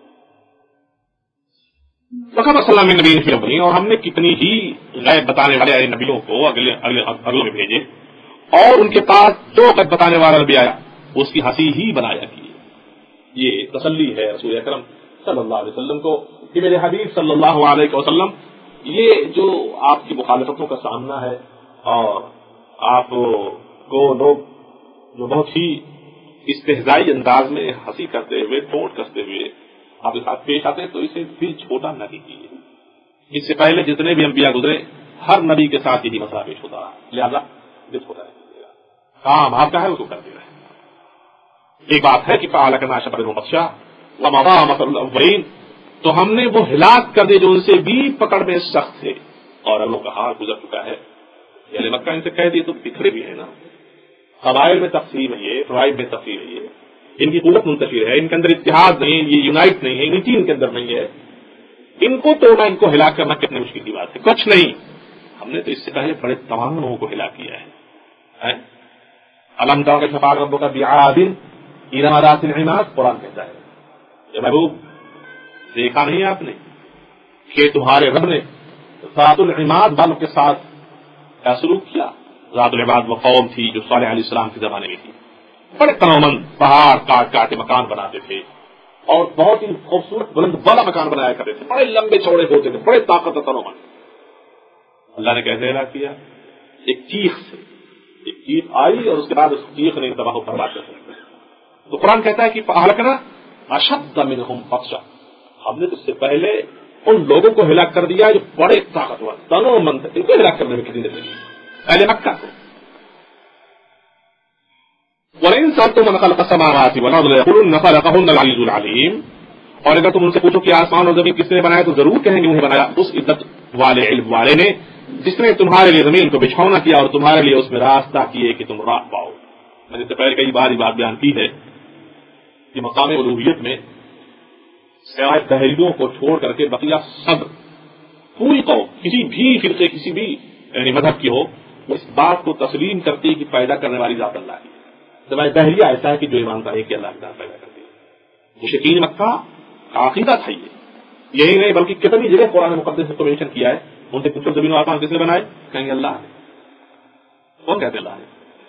اور ہم نے کتنی ہی غیب بتانے والے نبیوں کو اگلے اگلے اگلوں میں بھیجے، اور ان کے پاس جو غیب بتانے والا نبی آیا اس کی ہنسی ہی بنایا کی. یہ تسلی ہے رسول اکرم صلی اللہ علیہ وسلم کو کہ میرے حبیب صلی اللہ علیہ وسلم یہ جو آپ کی مخالفتوں کا سامنا ہے اور آپ کو لوگ جو بہت ہی استہزائی انداز میں ہنسی کرتے ہوئے ٹونٹ کرتے ہوئے آپ کے ساتھ پیش آتے ہیں تو اسے دل چھوٹا نہ کیجیے. اس سے پہلے جتنے بھی انبیاء گزرے ہر نبی کے ساتھ یہی مسئلہ پیش ہوتا رہا, لہذا دل چھوٹا نہ کیجیے گا, کام آپ کا ہے اس کو کر دینا ہے. ایک بات ہے کہ فَأَهْلَكْنَا أَشْرَارَ الْبَطْشَىٰ وَمَضَىٰ مَثَلُ الْأَوَّلِينَ, تو ہم نے وہ ہلاک کر دیے جو ان سے بھی پکڑ میں سخت تھے, اور ان کا حال گزر چکا ہے. یعنی مکہ ان سے کہہ دیے تو بکھرے بھی ہے نا, قبائل میں تقسیم ہے, یہ ٹرائب میں تقسیم ہے, یہ ان کی قوت منتشر ہے, ان کے اندر اتحاد نہیں, یہ یونائٹ نہیں ہے, یونٹی ان کے اندر نہیں ہے. ان کو توڑنا, ان کو ہلاک کرنا کتنی مشکل کی بات ہے, کچھ نہیں. ہم نے تو اس سے پہلے بڑے تمام لوگوں کو ہلاک کیا ہے. علم کا شفاعت ربوں کا بیعادن ارم ذات العماد, قرآن کہتا ہے. جب محبوب دیکھا نہیں آپ نے کہ تمہارے رب نے ذات العماد والوں کے ساتھ کیا سلوک کیا؟ ذات العماد وہ قوم تھی جو صالح علیہ السلام کے زمانے میں تھی, بڑے تنومند پہاڑ کاٹ کاٹ کے مکان بناتے تھے اور بہت ہی خوبصورت بلند والا مکان بنایا کرتے تھے, بڑے لمبے چوڑے ہوتے تھے, بڑے طاقت اور تنومند. اللہ نے کیسے ہلاک کیا؟ ایک چیخ سے. ایک چیخ آئی اور اس کے بعد اس چیخ نے تباہ و برباد کر دیا. تو قرآن کہتا ہے کہ فَأَهْلَكْنَا أَشَدَّ مِنْهُمْ بَطْشًا, ہم نے اس سے پہلے ان لوگوں کو ہلاک کر دیا جو بڑے طاقتور تنومند تھے. ان کو ہلاک کرنے میں کتنی دیر لگی اہل مکہ کو. وَلَئِن سَأَلْتُم مَّنْ خَلَقَ السَّمَاوَاتِ وَالْأَرْضَ لَيَقُولُنَّ خَلَقَهُنَّ الْعَزِيزُ الْعَلِيمُ, اور اگر تم ان سے پوچھو کہ آسمان اور زمین کس نے بنایا تو ضرور کہیں گے انہیں بنایا اس عزت والے علم والے نے جس نے تمہارے لیے زمین کو بچھونا کیا اور تمہارے لیے اس میں راستہ کیے کہ تم راہ پاؤ. میں نے اس سے پہلے کئی بار یہ بات بیان کی ہے کہ مقام الوہیت میں سوائے دہریوں کو چھوڑ کر کے بقیہ سب پوری قوم کسی بھی فرقے کسی بھی یعنی مذہب کی ہو وہ اس بات کو تسلیم کرتی ہے کہ پیدا کرنے والی ذات اللہ کی. سوائے دہریہ ایسا ہے کہ جو ایمان کا ہے کہ اللہ کی ذات پیدا کرتی ہے. مشرکین مکہ کا عقیدہ تھا یہ, یہی نہیں بلکہ کتنی جگہ قرآن مقدس کو مینشن کیا ہے. ان سے پوچھو زمین و آسمان کس نے بنائے, کہیں گے اللہ نے. کون کہتے اللہ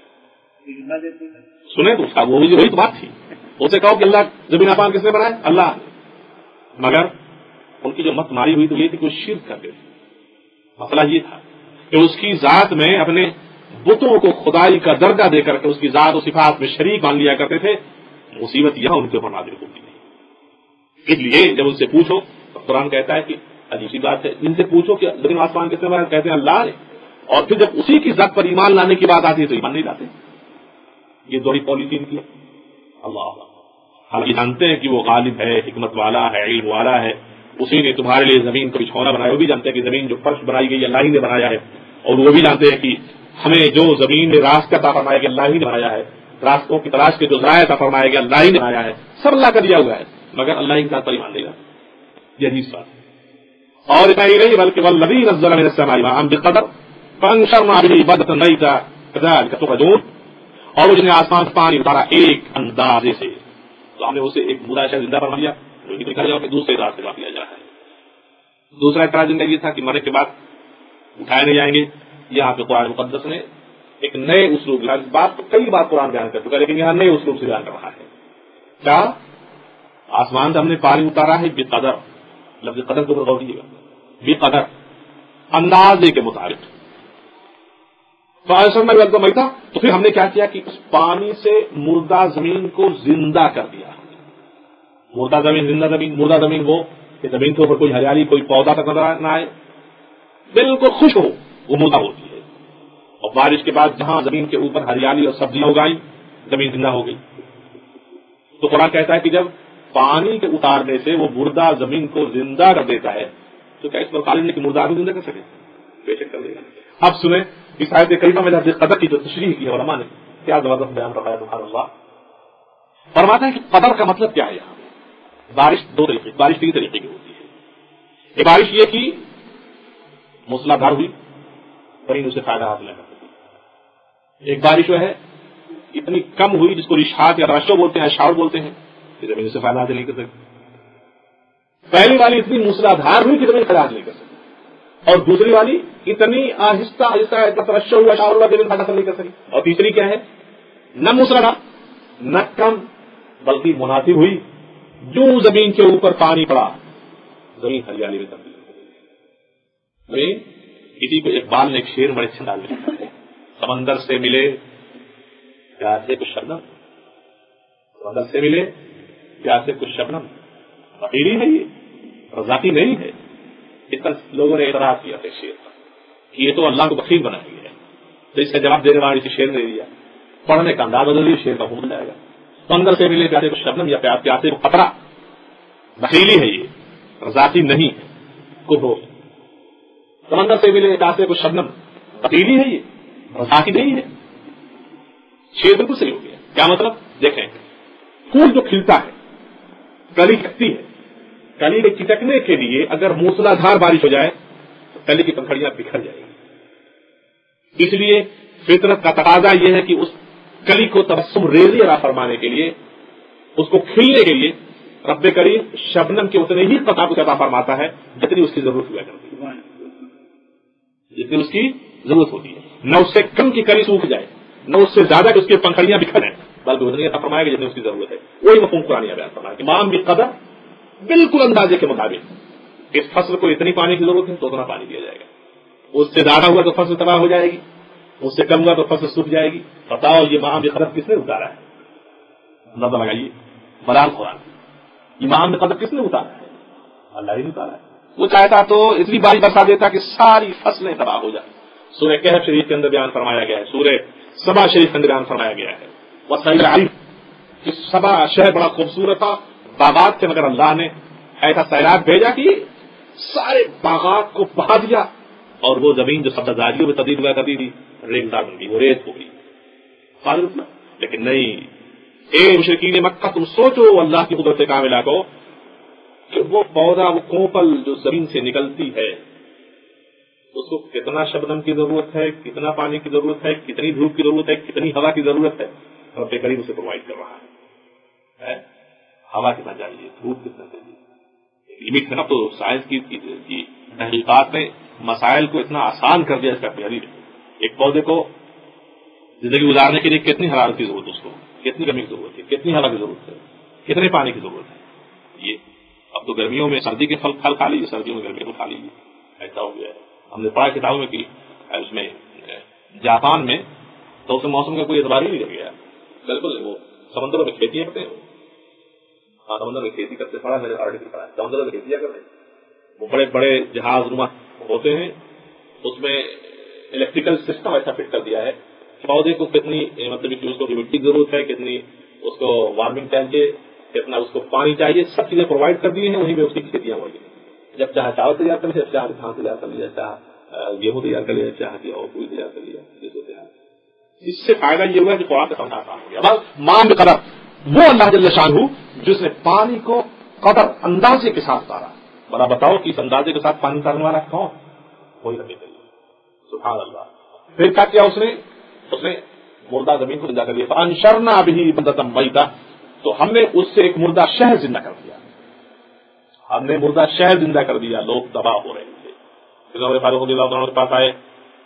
نے؟ سنیں تو اس کا وہی وہی تو بات تھی. اسے کہو کہ اللہ زمین آسمان کس نے بنائے, اللہ نے. مگر ان کی جو مت ماری ہوئی تو یہ تھی کہ وہ شرک کر گئے. مسئلہ یہ تھا کہ اس کی ذات میں اپنے بتوں کو خدائی کا درجہ دے کر کے اس کی ذات و صفات میں شریک مان لیا کرتے تھے. مصیبت یہاں ان کے اوپر نازل ہوتی ہے. اس لیے جب ان سے پوچھو تو قرآن کہتا ہے کہ عجیب سی بات ہے, ان سے پوچھو کہ زمین آسمان کس نے بنایا, کہتے ہیں اللہ نے, اور پھر جب اسی کی ذات پر ایمان لانے کی بات آتی ہے تو ایمان نہیں لاتے. یہ دوہری پالیسی ان کی ہے. اللہ ہم یہ جانتے ہیں کہ وہ غالب ہے, حکمت والا ہے, علم والا ہے. اسی نے تمہارے لیے زمین کو بچھونا بنایا. وہ بھی جانتے ہیں کہ زمین جو فرش بنائی گئی اللہ ہی نے بنایا ہے, اور وہ بھی جانتے ہیں کہ ہمیں جو زمین میں راستہ عطا فرمایا گیا اللہ ہی نے بنایا ہے, راستوں کی تلاش کے جو ذرائع عطا فرمایا گیا اللہ ہی نے بنایا ہے, سب اللہ کا دیا ہوا ہے. مگر اللہ ہی کے ساتھ پر ایمان دے گا. یہ عجیب بات. اور اتنا ہی نہیں بلکہ والذی نزل من السماء ماء بقدر فانشرنا به بلدة میتا كذلك تخرجون, اور اس نے آسمان سے پانی اتارا ایک اندازے سے تو ہم نے اسے ایک مردہ شہر زندہ فرما دیا, جو کہ نکل جاؤ کہ دوسرے راستے سے کیا جا رہا ہے. دوسرا اعتراض ان کا یہ تھا کہ مرنے کے بعد اٹھائے نہیں جائیں گے. یہاں پہ قرآن مقدس نے ایک نئے اسلوب, بات تو کئی بار قرآن بیان کر چکا لیکن یہاں نئے اسلوب سے بیان کر رہا ہے. کیا آسمان سے ہم نے پانی اتارا ہے بے قدر, لفظ قدر کو غور کیجیے گا, بے قدر اندازے کے مطابق. تو میتا تو پھر ہم نے کیا کیا کہ اس پانی سے مردہ زمین کو زندہ کر دیا. مردہ زمین زندہ زمین, مردہ زمین وہ کہ زمین کے اوپر کوئی ہریالی کوئی پودا تک نظر نہ آئے, بالکل خشک ہو, وہ مردہ ہوتی ہے. اور بارش کے بعد جہاں زمین کے اوپر ہریالی اور سبزیاں اگائیں زمین زندہ ہو گئی. تو قرآن کہتا ہے کہ جب پانی کے اتارنے سے وہ مردہ زمین کو زندہ کر دیتا ہے تو کیا اس پر قالب نے کہ مردہ کو زندہ کر سکے؟ بے شک کر دے گا. اب سنیں اس آیت کریمہ میں لفظ قدر کی جو تشریح کی ہے علماء نے, کیا زبردست بیان رکھا ہے سبحان اللہ. فرماتے ہیں کہ قدر کا مطلب کیا ہے. یہاں بارش دو طریقے بارش تین طریقے کی ہوتی ہے. ایک بارش یہ کہ موسلا دھار ہوئی کہیں اسے فائدہ حاصل نہیں کر سکتی. ایک بارش جو ہے اتنی کم ہوئی جس کو رشحات یا رشو بولتے ہیں, شاور بولتے ہیں, کہ زمین سے فائدہ حاصل نہیں کر سکتی. پہلی والی اتنی موسلا دھار ہوئی کہ زمین فائدہ حاصل نہیں کر سکتی, اور دوسری والی اتنی آہستہ آہستہ ترشح ہوا شاور ہوا زمین فائدہ حاصل نہیں کر سکی. اور تیسری کیا ہے, نہ موسلا دھار نہ کم بلکہ مناسب ہوئی, جو زمین کے اوپر پانی پڑا زمین ہریالی میں تبدیل ہو گئی. کسی کو اقبال نے ایک شعر بڑے اچھے ڈال دیا ہے, سمندر سے ملے پیاسے کچھ شبنم, سمندر سے ملے پیاسے کچھ شبنم, بحیری ہے یہ, رضاقی نہیں ہے. اس طرح لوگوں نے اعتراض کیا تھا شعر کا کہ یہ تو اللہ کو بخیل بنا گیا ہے. تو اس کا جواب دینے والی شعر نے دیا, پڑھنے کا انداز بدل شعر کا حکم جائے گا. سمندر سے ملے پیاسے کچھ شبنم یا پیاسے کو خطرہ, بخیلی ہے یہ, رضاقی نہیں ہے, کفر. سمندر سے ملے پیاسے کو شبنم, بخیلی ہے یہ, رضاقی نہیں ہے. شعر بالکل صحیح ہو گیا. کیا مطلب؟ دیکھیں, پھول جو کھلتا ہے, کلی کھٹتی ہے, کلی کے چٹکنے کے لیے اگر موسلا دھار بارش ہو جائے تو کلی کی پنکھڑیاں بکھر جائیں گی. اس لیے فطرت کا تقاضا یہ ہے کہ اس کلی کو تبسم ریزی عطا فرمانے کے لیے, اس کو کھلنے کے لیے رب کریم شبنم کے اتنے ہی قطع کو عطا فرماتا ہے جتنی اس کی ضرورت ہوا کرتی ہے, جتنی اس کی ضرورت ہوتی ہے. نہ اس سے کم کی کلی سوکھ جائے, نہ اس سے زیادہ کہ اس کی پنکھڑیاں بکھر جائیں, بلکہ اتنی عطا فرمائے گا جتنی اس کی ضرورت ہے. وہی مفہوم قرآن بیان فرمایا کہ امام بھی قدر, بالکل اندازے کے مطابق اس فصل کو اتنی پانی کی ضرورت ہے تو اتنا پانی دیا جائے گا. اس سے زیادہ ہوا تو فصل تباہ ہو جائے گی, اس سے کم ہوا تو فصل سوکھ جائے گی. بتاؤ یہ امام قدر کس نے اتارا ہے؟ نظر لگائیے, بلال قرآن, امام قدر کس نے اتارا ہے؟ اللہ ہی نے اتارا ہے. وہ چاہتا تو اتنی بارش برسا دیتا کہ ساری فصلیں تباہ ہو جائیں. سورہ کہف شریف کے اندر بیان فرمایا گیا ہے, سورہ سبا شریف کے اندر بیان فرمایا گیا ہے وسائل کہ سبا شہر بڑا خوبصورت تھا, باغات کے مگر اللہ نے ایسا سیلاب بھیجا کہ سارے باغات کو بہا دیا, اور وہ زمین جو سبزاریوں میں تبدیل ہوا کرتی تھی ریگدار بن گئی, وہ ریت ہو گئی. لیکن نہیں, اے مشرکین مکہ تم سوچو اللہ کی قدرت کاملہ کو کہ وہ پودا, وہ کوپل جو زمین سے نکلتی ہے, اس کو کتنا شبنم کی ضرورت ہے, کتنا پانی کی ضرورت ہے, کتنی دھوپ کی ضرورت ہے, کتنی ہوا کی ضرورت ہے, رب کریم اسے پرووائڈ کر رہا ہے. ہوا کتنا چاہیے, دھوپ کتنا چاہیے, لمٹ ہے نا. تو سائنس کی تحقیقات نے مسائل کو اتنا آسان کر دیا اس کا تحریر. ایک پودے کو زندگی گزارنے کے لیے کتنی حرارت کی ضرورت ہے, اس کو کتنی گرمی کی ضرورت ہے, کتنی ہوا کی ضرورت ہے, کتنے پانی کی ضرورت ہے. یہ اب تو گرمیوں میں سردی کے پھل پھل کھا لیجیے, سردیوں میں گرمی کو کھا لیجیے, ایسا ہو گیا ہے. ہم نے پڑھا کتابوں میں کہ اس میں جاپان میں تو اس موسم کا کوئی اعتبار ہی نہیں رہ گیا. بالکل وہ سمندروں میں کھیتیاں کرتے ہیں, ہاں سمندر میں کھیتی کرتے پڑا, میرے آرٹیکل پڑھا, سمندر میں کھیتیاں کرتے ہیں. وہ بڑے بڑے جہاز نما ہوتے ہیں, اس میں الیکٹریکل سسٹم ایسا فٹ کر دیا ہے پودے کو کتنی مطلب کہ اس کو ہیومیڈیٹی کی ضرورت ہے, کتنی اس کو وارمنگ چاہیے, کتنا اس کو پانی چاہیے, سب چیزیں پرووائڈ کر دی ہیں. وہیں پہ اس کی کھیتیاں ہو گئی. جب چاہے چاول تیار کر لیا, چاہے دھان تیار کر لیا, چاہے گیہوں تیار کر لیا, چاہے اور کوئی تیار کر لیا. اس سے فائدہ یہ ہوا کہ قرآن کا سمجھا آسان ہو گیا. بس مان قدر وہ اللہ جل شانہ جس نے پانی کو قدر اندازے کے ساتھ اتارا. بڑا بتاؤ کہ اس اندازے کے ساتھ پانی اتارنے والا کون؟ کوئی نہیں. سبحان اللہ. پھر کیا کیا اس نے؟ اس نے مردہ زمین کو زندہ کر دیا. فانشرنا به بلدۃ میتہ, تو ہم نے اس سے ایک مردہ شہر زندہ کر دیا. ہم نے مردہ شہر زندہ کر دیا, لوگ تباہ ہو رہے تھے. پھر عمر فاروق رضی اللہ عنہ کے پاس آئے,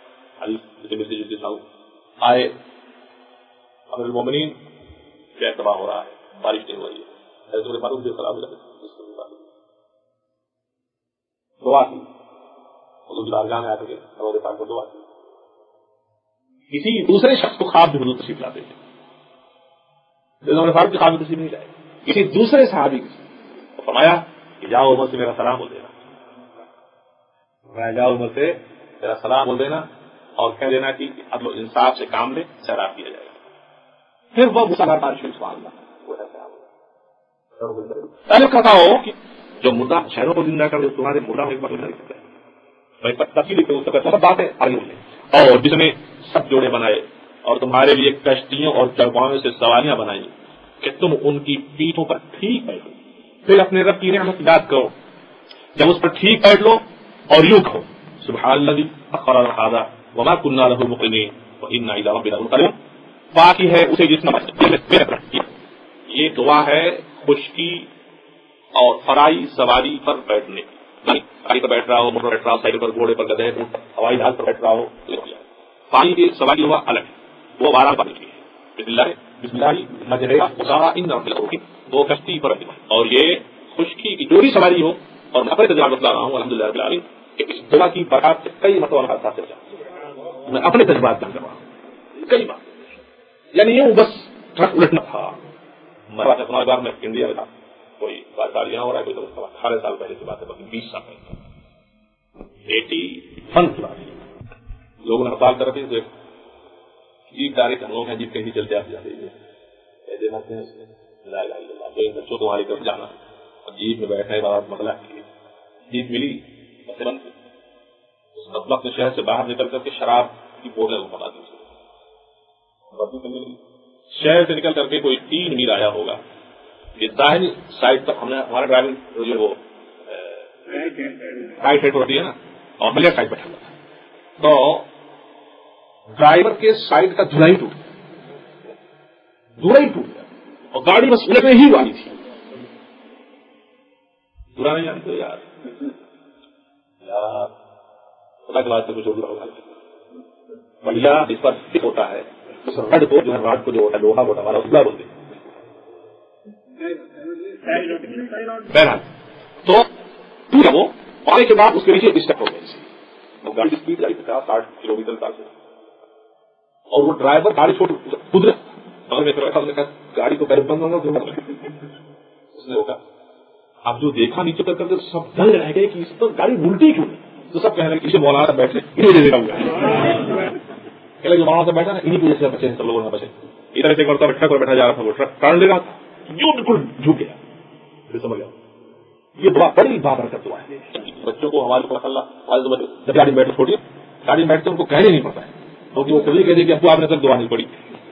آئے امیر المومنین, کیا تباہ ہو رہا ہے, بارش نہیں ہو رہی ہے. حضرت فاروق بھی خراب دعا کی, حضور بارگاہ میں آ کے حضرت فاروق کو دعا کی. کسی دوسرے شخص کو خواب بھی حضور تشریف لاتے تھے, حضرت فاروق کی خواب میں تشریف نہیں لائے. کسی دوسرے صحابی کو فرمایا کہ جاؤ عمر سے میرا سلام بول دینا, میں جاؤ عمر سے میرا سلام بول دینا اور کہہ دینا کہ عدل و انصاف سے کام لے, سیراب کیا جائے گا. پھر وہ مسلمان سبحان اللہ پہلے کہتا ہو کہ جو مردہ شہروں کو زندہ کر دے تمہارے مردہ میں ایک بار زندہ کرتا ہے. تفصیل سب باتیں آگے ہوئی, اور جس نے سب جوڑے بنائے اور تمہارے لیے کشتیوں اور چرخوں سے سواریاں بنائی کہ تم ان کی پیٹھوں پر ٹھیک بیٹھو. پھر اپنے رب کی نعمت یاد کرو, جب اس پر ٹھیک بیٹھ لو اور یوں کہو سبحان الذی اخرجنا هذا وما كنا له مقرنين وانا الى ربنا منقلبون. باقی ہے اسے جس نے. یہ دعا ہے خشکی اور فرائی سواری پر بیٹھنے کی. گاڑی پر بیٹھ رہا ہو, موٹر بیٹھ رہا ہو, سائیکل پر, گھوڑے پر, گدھے پر, ہوائی جہاز پر بیٹھ رہا ہو. پانی کی سواری ہوا الگ, وہ بارہ پانی کی ہے. بسم اللہ بسم اللہ مجریہا ومرساہا ان ربنا الرحیم, وہ کشتی پر. اور یہ خشکی کی جو بھی سواری ہو اور میں اپنے تجربات بتلا رہا ہوں الحمدللہ رب العالمین کہ اس دعا کی برکات سے کئی مرتبہ حادثات سے بچا. میں اپنے تجربات بیان کر رہا ہوں کئی بار, یعنی یہ بس ٹرک الٹنا تھا. میں بار میں انڈیا میں تھا, کوئی بار یہاں ہو رہا ہے, کوئی تو اٹھارہ سال پہلے کی بات ہے, بلکہ بیس سال پہلے ایٹی ون کی بات ہے. لوگوں نے ہڑتال کر رہے تھے, جیپ تاریخ ہم لوگ ہیں, جیپ کہیں چلتے آتے جاتے ہیں بچوں تمہاری طرف جانا, جیپ میں بیٹھے بات مسئلہ جیپ ملی بسے بند تھی. اس مطلب شہر سے باہر نکل کر کے شراب کی بوتل بنا دی, شہر سے نکل کر کے کوئی تین میل آیا ہوگا. یہ داہنی سائڈ تک ہم نے ہمارا ڈرائیونگ جو وہ رائٹ سائڈ ہوتی ہے نا, اور میں لیفٹ سائڈ بیٹھا ہوا تھا, تو ڈرائیور کے سائڈ کا دھلائی ٹوٹ گیا, دھلائی ٹوٹ گیا اور گاڑی بس الٹنے ہی والی تھی. برا نہیں جانتے ہو یار, یار خدا کے بعد سے کچھ اور ہوگا بڑھیا اس پر فٹ ہوتا ہے. اس رڈ کو جو ہے راڈ کو جو ہوتا ہے لوہا ہوتا ہے ہمارا اسلحہ بولتے ہیں. بہرحال تو ٹوٹا وہ, آنے کے بعد اس کے نیچے ڈسٹرب ہو گئی. گاڑی کی اسپیڈ گاڑی پچاس ساٹھ کلو میٹر تک, اور وہ ڈرائیور گاڑی چھوڑ قدرت کہا گاڑی کو پہلے بند ہوگا. اس نے روکا. اب جو دیکھا نیچے کر کر سب دنگ رہ گئے کہ اس پر گاڑی الٹی کیوں نہیں. تو سب کہہ رہے ہیں کہ مولانا بیٹھے جو مولانا سے بیٹھا نا انہیں کی وجہ سے بچے, سب لوگوں نے بچے. ادھر سے مرتبہ ٹرک پر بیٹھا جا رہا تھا, وہ ٹرک ٹرن لے رہا تھا, جو بالکل جھک گیا. پھر سمجھ گیا یہ دعا بڑی بابرکت دعا ہے. بچوں کو ہمارے کو اللہ جب گاڑی بیٹھے چھوڑیے, گاڑی بیٹھتے ان کو کہنے نہیں پڑتا ہے, کیونکہ وہ کبھی کہتے کہ ابو آپ نے تک دعا نہیں پڑی.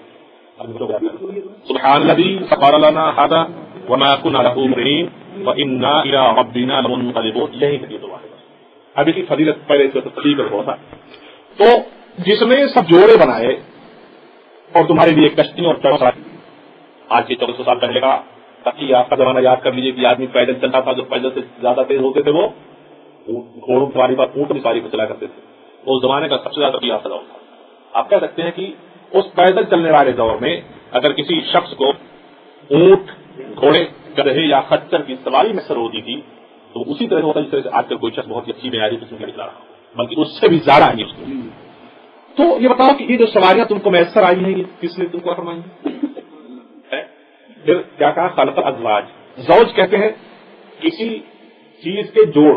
سبحان الذی سخر لنا ھذا وما كنا له مقرنین وانا الى ربنا لمنقلبون. یہی ہے دعا ہے. اب اس کی فضیلت پہلے سے تصدیق کر ہوتا. تو جس نے سب جوڑے بنائے اور تمہارے لیے کشتی اور چوسا, آج کے چودہ سو سال پہلے کا تاکہ آپ کا زمانہ یاد کر لیجیے کہ آدمی پیدل چلتا تھا, جو پیدل سے زیادہ تیز ہوتے تھے وہ گھوڑوں کی سواری پر, اونٹ کی سواری پر چلا کرتے تھے. اس زمانے کا سب سے زیادہ یافتہ دور تھا. آپ کہہ سکتے ہیں کہ اس پیدل چلنے والے دور میں اگر کسی شخص کو اونٹ, گھوڑے, گدھے یا خچر کی سواری میسر ہوتی تھی تو اسی طرح ہوتا ہے جس طرح سے آج کل کوئی شخص بہت ہی اچھی معیاری قسم کا نکلا رہا, بلکہ اس سے بھی زیادہ ہے اس کو. تو یہ بتاؤ کہ یہ جو سواریاں تم کو میسر آئی ہیں یہ کس نے تم کو فرمائی ہے؟ پھر کیا کہا خلق الازواج. زوج کہتے ہیں کسی چیز کے جوڑ.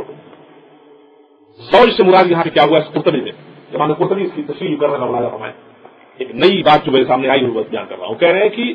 زوج سے مراد یہاں پہ کیا ہوا ہے قرطبی میں, امام قرطبی اس کی تشریح کر رہے ہیں, فرمائے ایک نئی بات جو میرے سامنے آئی ہوئی بیان کر رہا ہوں. کہہ رہے ہیں کہ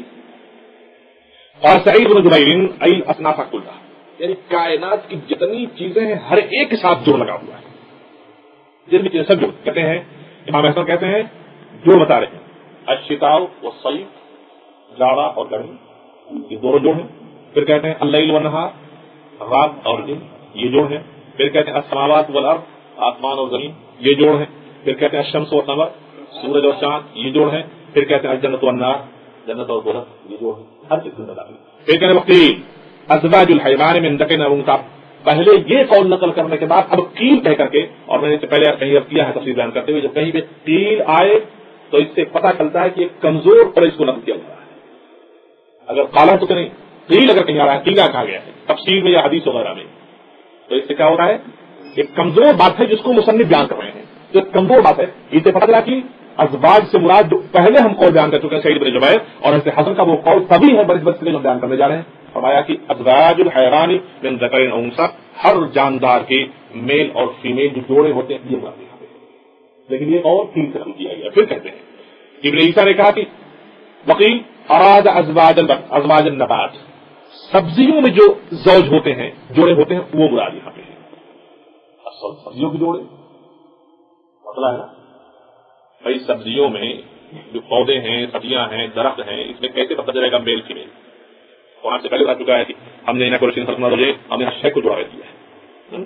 اور سعید بن جبیر ای اصناف کلها, یعنی کائنات کی جتنی چیزیں ہیں ہر ایک کے ساتھ جوڑ لگا ہوا ہے. جن میں سب جوڑ کہتے ہیں, امام احسن کہتے ہیں جوڑ بتا رہے ہیں الشتاء والصيف, جاڑا اور گرمی, یہ دونوں جوڑ ہیں. پھر کہتے ہیں اللیل والنہار, رات اور دن, یہ جوڑ ہیں. پھر کہتے ہیں السماوات والارض, آسمان اور زمین, یہ جوڑ ہیں. پھر کہتے ہیں الشمس والقمر, سورج اور چاند, یہ جوڑ ہیں. پھر کہتے ہیں الجنت والنار, جنت اور دوزخ, یہ جوڑ ہیں. ہر چیز میں داخل. پھر کہتے ہیں وقیل ازواج الحیوان من ذکر و انثى. پہلے یہ قول نقل کرنے کے بعد اب قیل کہہ کر کے, اور میں نے پہلے کہیں اب کیا ہے تفصیل بیان کرتے ہوئے, جب کہیں پہ قیل آئے تو اس سے پتہ چلتا ہے کہ ایک کمزور اور اس کو نقل کیا ہوا ہے. اگر قالا تو نہیں, قیل اگر کہیں آ رہا ہے, قیلا کہا گیا ہے تفسیر میں یا حدیث وغیرہ میں, تو اس سے کیا ہو رہا ہے ایک کمزور بات ہے جس کو مصنف بیان کر رہے ہیں. جو ایک کمزور بات ہے اس سے پتہ چلا کہ ازواج سے مراد جو پہلے ہم قول بیان کر چکے ہیں سعید بن جبیر, اور اس سے حسن کا وہ قول تبھی ہے بڑی بڑی جو بیان کرنے جا رہے ہیں. فرمایا کہ ازواج الحیوان من ذکر و انثى, ہر جاندار کے میل اور فیمیل جو جوڑے ہوتے ہیں یہ مراد ہے. لیکن یہ اور تین طرح کیا گیا. پھر کہتے ہیں ابن عیسیٰ نے کہا کہ وقیل اراد ازواج ازواج النبات, سبزیوں میں جو زوج ہوتے ہیں, جوڑے ہوتے ہیں, وہ مراد یہاں پہ ہے. اصل سبزیوں کے جوڑے مسئلہ ہے نا بھائی, سبزیوں میں جو پودے ہیں, سبزیاں ہیں, درخت ہیں, اس میں کیسے پتہ چلے گا میل فیمیل. وہاں سے پہلے بتا چکا ہے کہ ہم نے ہم نے شے کو جوڑا دیا ہے.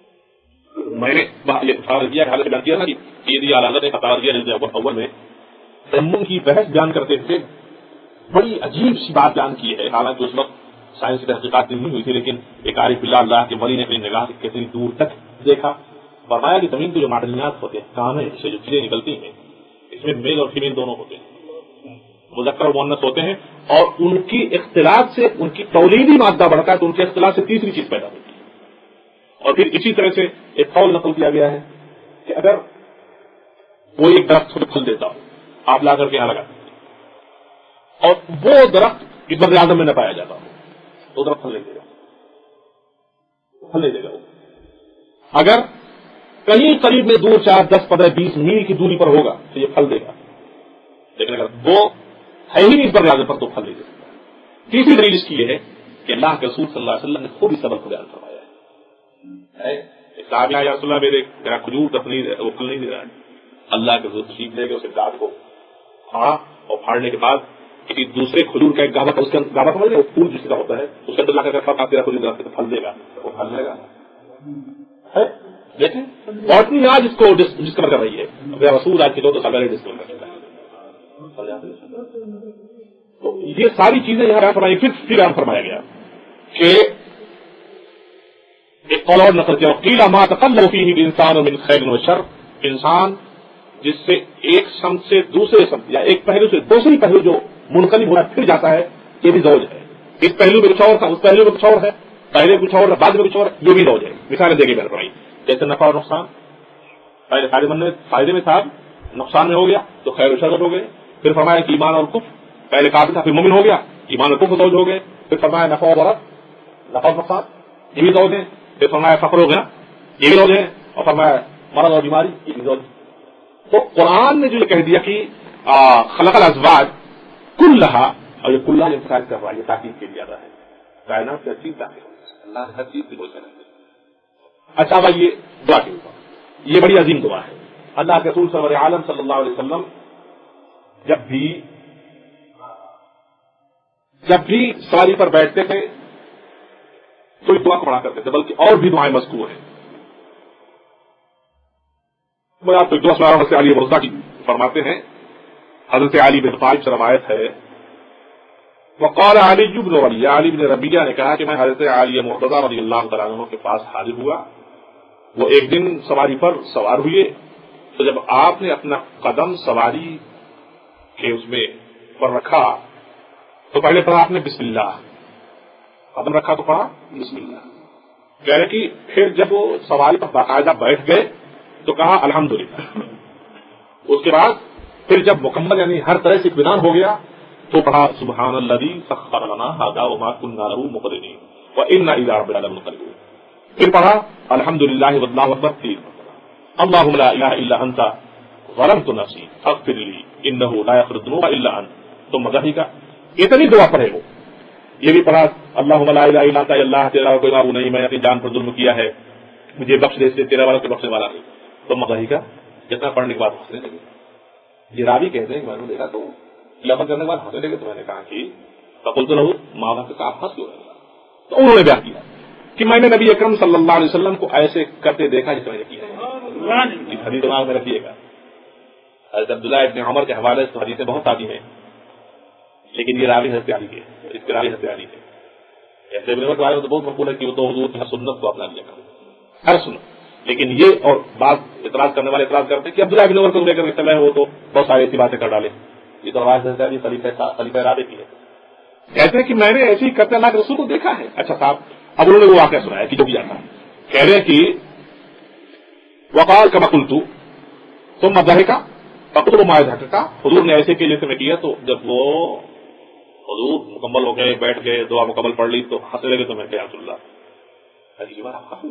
میں نے کیا حالت بیان کیا نا کہ یہ حضرت نے قطار دیا اول میں تیمم کی بحث بیان کرتے ہوئے بڑی عجیب سی بات بیان کی ہے. حالانکہ اس وقت سائنس کی تحقیقات نہیں ہوئی تھی, لیکن ایک عارف باللہ اللہ کے ولی نے اپنی نگاہ سے کتنی دور تک دیکھا. فرمایا کہ زمین کے جو معدنیات ہوتے ہیں, کانے سے جو چیزیں نکلتی ہیں, اس میں میل اور فیمیل دونوں ہوتے ہیں, مذکر اور مؤنث ہوتے ہیں, اور ان کی اختلاط سے ان کی تولیدی مادہ بڑھتا ہے تو ان کے اختلاط سے تیسری چیز پیدا ہوتی ہے, اور پھر اسی طرح سے ایک قول نقل کیا گیا ہے کہ اگر وہ ایک درخت پھل دیتا ہو، آپ لا کر کے یہاں لگا اور وہ درخت اس بر اعظم میں نہ پایا جاتا ہو تو درخت پھل نہیں دے گا، پھل نہیں دے گا وہ۔ اگر کہیں قریب میں دور چار دس پندرہ بیس میل کی دوری پر ہوگا تو یہ پھل دے گا، لیکن اگر وہ ہے ہی نہیں اس بر اعظم پر تو پھل نہیں دے سکتا۔ تیسری دلیل اس کی یہ ہے کہ اللہ کے رسول صلی اللہ علیہ وسلم نے خود اس سبق کو بیان فرمایا ہے۔ صحابی یا رسول اللہ میرے میرا کھجور تفنی وہ پھل نہیں دے رہا ہے، اللہ کے رسول تشریف لے کے اسے دانت کو پھاڑا اور پھاڑنے کے بعد کسی دوسرے کھجور کا ایک گاوا اس کے گاوا سمجھ رہے پھول جس کا ہوتا ہے اس کے اندر لا کر پھل تیرا کھجور درخت پھل دے گا، وہ پھل دے گا۔ دیکھیں باٹنی آج اس کو ڈسکور کر رہی ہے، میرا رسول آج کے دو سال پہلے ڈسکور کر چکا ہے۔ تو یہ ساری چیزیں یہاں بیان فرمائی، پھر پھر بیان فرمایا گیا کہ ایک قول اور نقل کیا قیل ما تقلب فیہ الانسان من خیر و شر، انسان جس سے ایک سمت سے دوسرے سمت یا ایک پہلو سے دوسری پہلو جو منقلب ہونا پھر جاتا ہے یہ بھی زوج ہے۔ اس پہلو میں کچھ اور تھا، اس پہلو میں کچھ اور ہے، پہلے کچھ اور بعد میں کچھ اور، یہ بھی زوج ہے۔ مثالیں دے گی بیان فرمائی، جیسے نفع اور نقصان، پہلے فائدے مند میں فائدے میں تھا، نقصان میں ہو گیا تو خیر و شر ہو گئے۔ پھر فرمایا کہ ایمان اور کفر، پہلے کافر تھا پھر مومن ہو گیا، ایمان اور کفر زوج ہو گئے۔ پھر فرمایا نفع اور ضرر، نفع اور نقصان یہ بھی زوج ہیں۔ پھر فرمایا فقر ہو گیا یہ بھی زوج ہیں، اور فرمایا مرض اور بیماری یہ بھی زوج۔ تو قرآن نے جو یہ کہہ دیا کہ خلق الازواج کلھا، اور یہ کلھا انفراد کر رہا ہے، یہ تاکید کے لیے آ رہا ہے، کائنات سے ہر چیز داخل ہے، اللہ نے ہر چیز سے بول کر رکھا ہے۔ اچھا بھائی یہ دعا کی اوپر یہ بڑی عظیم دعا ہے۔ اللہ کے رسول سرور عالم صلی اللہ علیہ وسلم جب بھی جب بھی سواری پر بیٹھتے تھے تو دعا پڑھا کرتے تھے، بلکہ اور بھی دعائیں مذکور ہیں۔ میں آپ کو دعا سنا رہا ہوں، حضرت علی مرزا کی فرماتے ہیں، حضرت علی بن طالب سے روایت ہے، وقال علی بن علی علی بن ربیعہ نے کہا کہ میں حضرت علی مرتضی رضی اللہ تعالیٰ عنہ کے پاس حاضر ہوا، وہ ایک دن سواری پر سوار ہوئے تو جب آپ نے اپنا قدم سواری کے اس میں پر رکھا تو پہلے پڑھا آپ نے بسم اللہ، قدم رکھا تو پڑھا بسم اللہ، کہہ رہے کہ پھر جب وہ سواری پر باقاعدہ بیٹھ گئے تو کہا الحمدللہ، اس کے بعد پھر جب مکمل یعنی ہر طرح سے اطمینان ہو گیا تو پڑھا سبحان الذی سخر لنا ھذا وما كنا له مقرنین وانا الی ربنا لمنقلبون، پھر پڑھا الحمدللہ واللہ اکبر تین، اللہم لا الہ الا انت ظلمت نفسی فاغفر لی انہ لا یغفر الذنوب الا انت، ثم ضحک، اتنی دعا پڑھے وہ۔ یہ بھی پڑھا اللہم لا الہ الا انت، اللہ تیرا کوئی معبود نہیں، میں اپنی جان پر ظلم کیا ہے، مجھے بخش دے، سے تیرا والا کوئی بخشنے والا نہیں، ثم ضحک، جتنا پڑھنے کے بعد ہنسنے لگے۔ یہ راوی کہتے ہیں کہ میں نے دیکھا تو لفظ کرنے کے بعد ہنسنے لگے، تو میں نے کہا کہ فقلت له ماذا کے ساتھ ہنس کیوں رہے گا؟ تو انہوں نے بیان کیا کہ میں نے نبی اکرم صلی اللہ علیہ وسلم کو ایسے کرتے دیکھا جس میں نے کیا ہے۔ اس حدیث دماغ میں رکھیے گا، حضرت عبداللہ ابن عمر کے حوالے سے حدیثیں بہت آتی ہیں، لیکن یہ راوی حضرت علی کے، اس کے راوی حضرت علی کے۔ ایسے ابن عمر کے بارے میں تو بہت مقبول ہے کہ وہ تو حضور کی ہر سنت کو اپنا لیا کرتے، ہر سنت، لیکن یہ اور بعض اعتراض کرنے والے اعتراض کرتے ہیں کہ عبداللہ ابن عمر کو لے کر چلے وہ تو بہت ساری ایسی باتیں کر ڈالے، یہ تو آواز حضرت علی خلیفہ خلیفہ رابع کی ہے۔ کہتے ہیں کہ میں نے ایسے ہی کرتے اللہ کے رسول کو دیکھا ہے۔ اچھا صاحب، اب انہوں نے وہ واقعہ سنایا کہ جو بھی جاتا ہے، کہہ رہے کہ وقال كما قلت ثم ضحك فقلت ما ضحك، حضور نے ایسے کے جیسے میں کیا، تو جب وہ حضور مکمل ہو گئے، بیٹھ گئے، دعا مکمل پڑھ لی تو ہنسنے لگے، تو میں کہا رسول اللہ علی بار آپ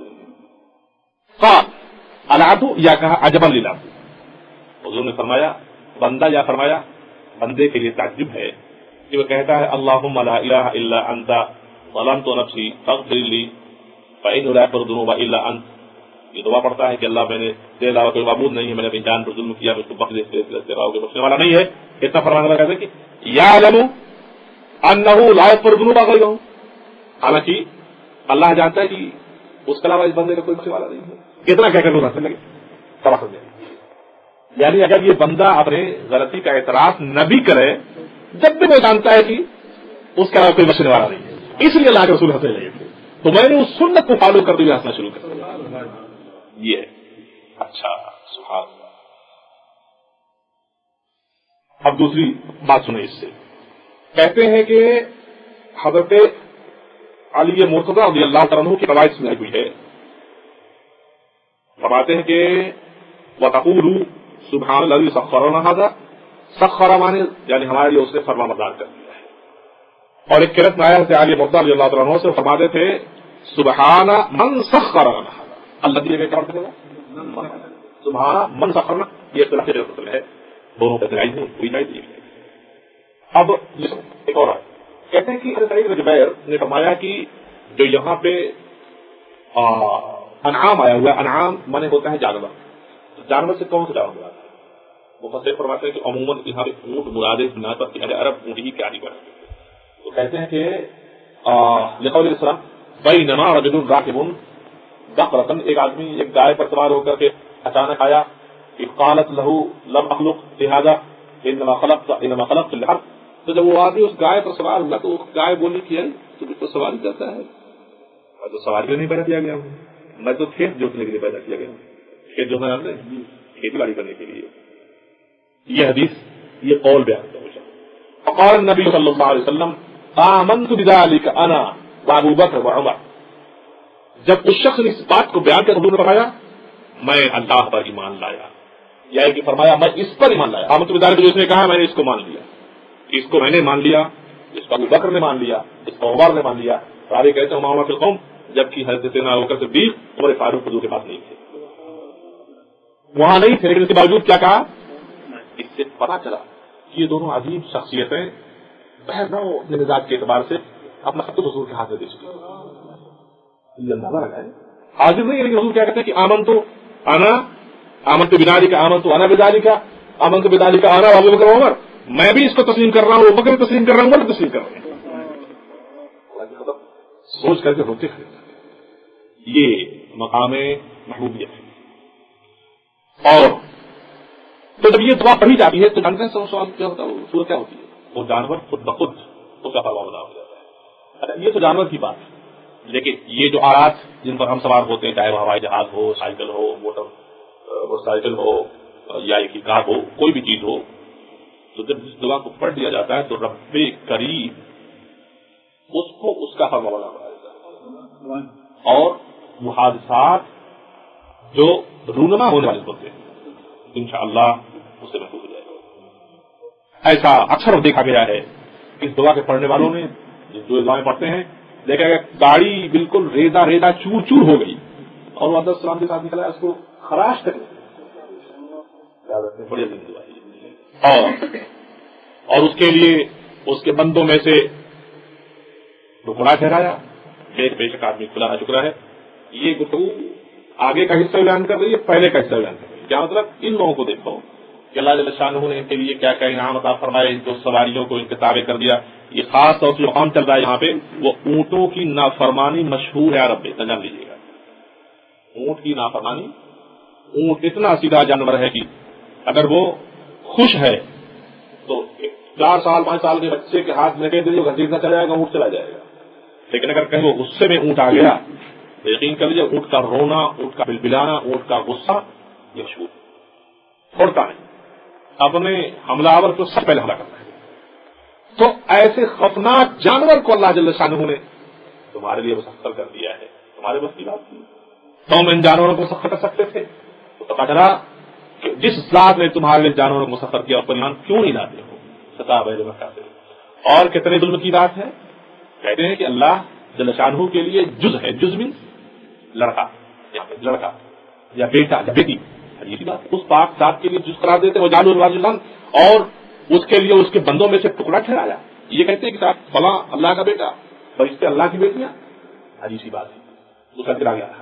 قال العبد، یا کہا عجبا للعبد، حضور نے فرمایا بندہ، یا فرمایا بندے کے لیے تعجب ہے کہ وہ کہتا ہے اللہم لا الہ الا انت ظلمت نفسی فاغفر لی فإنہ لا یغفر الذنوب الا انت، یہ دعا پڑھتا ہے کہ اللہ میں نے تیرے علاوہ کوئی معبود نہیں ہے، میں نے اپنی جان پر ظلم کیا، مجھ کو بخش دے، تیرے علاوہ کوئی بخشنے والا نہیں ہے۔ اتنا فرمانے والا کہتے ہیں کہ یعلم انہ لا یغفر الذنوب غیرہ، حالانکہ اللہ جانتا ہے کہ اس کے علاوہ اس بندے کا کوئی بخشنے والا نہیں ہے۔ اتنا کہہ کر لوگ ہنسنے لگے، سبق سمجھے، یعنی اگر یہ بندہ اپنے غلطی کا اعتراف نہ بھی کرے، جب بھی وہ جانتا ہے کہ اس کا کوئی بخشنے والا نہیں ہے، اس لیے اللہ کے رسول ہنسنے لگے تھے، تو میں نے اس سنت کو فالو کرتے ہوئے ہنسنا شروع کر دیا۔ یہ اچھا سبحان اللہ۔ اب دوسری بات سنیں اس سے، کہتے ہیں کہ حضرت علی مرتضی رضی اللہ تعالیٰ عنہ کی روایت سنائی ہوئی ہے فرماتے ہیں کہ وَتَقُولُ سُبْحَانَ الَّذِي سَخَّرَ لَنَا هَذَا، سخر مانے یعنی ہمارے لیے اس نے فرما بردار کر دیا ہے۔ اور ایک قرأت میں آیا ہے علی مرضی رضی اللہ عنہ سے فرماتے تھے سبحان من سخر لنا، اللہ کی جگہ کیا کرتے ہیں سبحان من سخر، یہ اصطلاح ہے دونوں کا جائز نہیں کوئی جائز نہیں۔ اب ایک اور کہتے ہیں کہ سعید بن جبیر نے فرمایا کہ جو یہاں پہ انعام آیا ہوا ہے، انعام مانے ہوتا ہے جانور، جانور سے کون سا جانور مراد ہے؟ مفسر فرماتے ہیں کہ عموماً یہاں پہ اونٹ مراد بنا پر کہ عرب اونٹ ہی کیا نہیں بنا، تو کہتے ہیں کہ لقول السلام بینما رجل راکب بقرۃ، ایک آدمی ایک گائے پر سوار ہو کر کے اچانک آیا کہ قالت له لم اخلق لهذا انما خلقت انما خلقت للحرث، تو جب وہ آدمی اس گائے پر سوار ہوا تو گائے بولی کہ تو تو سواری کرتا ہے، میں تو سواری نہیں پیدا کیا گیا ہوں، میں تو کھیت جوتنے کے لیے پیدا کیا گیا ہوں، کھیت جوتنا جانتے ہیں کھیتی باڑی کرنے کے لیے۔ یہ حدیث یہ قول بیان کرتا ہے۔ قال النبی صلی اللہ علیہ وسلم آمنت بذلک انا وابو بکر وعمر، جب اس شخص نے اس بات کو بیان کیا حضور نے فرمایا میں اللہ پر ایمان لایا، یا کہ فرمایا میں اس پر ایمان لایا، آمنت بذلک جو اس نے کہا میں نے اس کو مان لیا، اس کو میں نے مان لیا، اس کو ابو بکر نے مان لیا، اس کو عمر نے مان لیا۔ راوی کہتے ہیں امام فی القوم، جبکہ حضرت سیدنا ابوبکر صدیق عمر فاروق حضور کے پاس نہیں تھے، وہاں نہیں تھے، لیکن اس کے باوجود کیا کہا؟ اس سے پتا چلا کہ یہ دونوں عظیم شخصیتیں بہر نو اپنے مزاج کے اعتبار سے اپنا خط حضور کے ہاتھ میں دے چکی، یہ اندازہ لگا ہے حاضر نہیں ہے، لیکن حضور کیا کہتے ہیں کہ آمن تو انا آمن تو بداری کا آمن تو انا بداری کا آمن تو بداری کا آنا ابو بکر عمر، میں بھی اس کو تسلیم کر رہا ہوں، ابو بکر بھی تسلیم کر رہا ہوں، عمر بھی تسلیم کر رہا ہوں، سوچ کر کے ہوتے ہیں یہ مقام محبوبیت ہے۔ اور تو جب یہ دعا پڑھی جاتی ہے تو جانتے ہیں سوال کیا ہوتا ہے، صورت کیا ہوتی ہے؟ وہ جانور خود بخود اس کا فرما بردار ہو جاتا ہے۔ اچھا یہ تو جانور کی بات ہے، لیکن یہ جو آلات جن پر ہم سوار ہوتے ہیں، چاہے وہ ہوائی جہاز ہو، سائیکل ہو، موٹر موٹر سائیکل ہو یا ایک کار ہو، کوئی بھی چیز ہو، تو جب اس دعا کو پڑھ دیا جاتا ہے تو رب کریم اس کو اس کا فرما بردار بنا دیتا ہے، اور وہ حادثات جو رونما ہونے والے ہوتے ہیں انشاءاللہ اس سے محفوظ ہو جائے گا۔ ایسا اکثر دیکھا گیا ہے اس دعا کے پڑھنے والوں نے جو دعائیں پڑھتے ہیں، دیکھا گیا گاڑی بالکل ریزا ریزا چور چور ہو گئی اور وہ علیہ السلام کے ساتھ نکلا اس کو خراش کر بڑی عظیم دعا ہے، اور اور اس کے لیے اس کے بندوں میں سے ٹکڑا ٹھہرایا، ایک بے شک آدمی کھلا چکا ہے۔ یہ گفتگو آگے کا حصہ بیان کر رہی ہے، پہلے کا حصہ بیان کر رہی ہے، کیا مطلب ان لوگوں کو دیکھو کہ اللہ جل شانہ نے ان کے لیے کیا کیا انعام عطا فرمائے، جو سواریوں کو ان کے تابع کر دیا۔ یہ خاص طور سے جو کام چل رہا ہے یہاں پہ وہ اونٹوں کی نافرمانی مشہور ہے عرب میں، جان لیجیے گا، اونٹ کی نافرمانی۔ اونٹ اتنا سیدھا جانور ہے کہ اگر وہ خوش ہے تو چار سال پانچ سال کے بچے کے ہاتھ میں گھسیٹنا چلا جائے گا، اونٹ چلا جائے گا، لیکن اگر کہیں وہ غصے میں اونٹ آ گیا تو یقین کر لیجیے اونٹ کا رونا، اونٹ کا بلبلانا، اونٹ کا غصہ یہ مشہور چھوڑتا نہیں، اپنے حملہ آور کو سب پہلے حملہ کرتا ہے۔ تو ایسے خوفناک جانور کو اللہ جل شانہ نے تمہارے لیے مسخر کر دیا ہے، تمہارے بس کی بات کی، تم ان جانوروں کو مسخر کر سکتے تھے، تو پتا چلا کہ جس ذات نے تمہارے لیے جانوروں کو مسخر کیا پر ایمان کیوں نہیں لاتے ہو؟ ستا بھائی مکہ سے اور کتنے ظلم کی بات ہے۔ کہتے ہیں کہ اللہ جل شانہ کے لیے جز ہے، جز مینس لڑکا یا لڑکا یا بیٹا یا بیٹی، یہ بات اس پاک ذات کے لیے جز قرار دیتے وہ جالو الواج اللہ، اور اس کے لیے اس کے بندوں میں سے ٹکڑا ٹھہرایا۔ یہ کہتے ہیں کہ صاحب فلاں اللہ کا بیٹا، فرشتے اللہ کی بیٹیاں، عجیب سی بات ہے، اس کا گرا گیا رہا ہے۔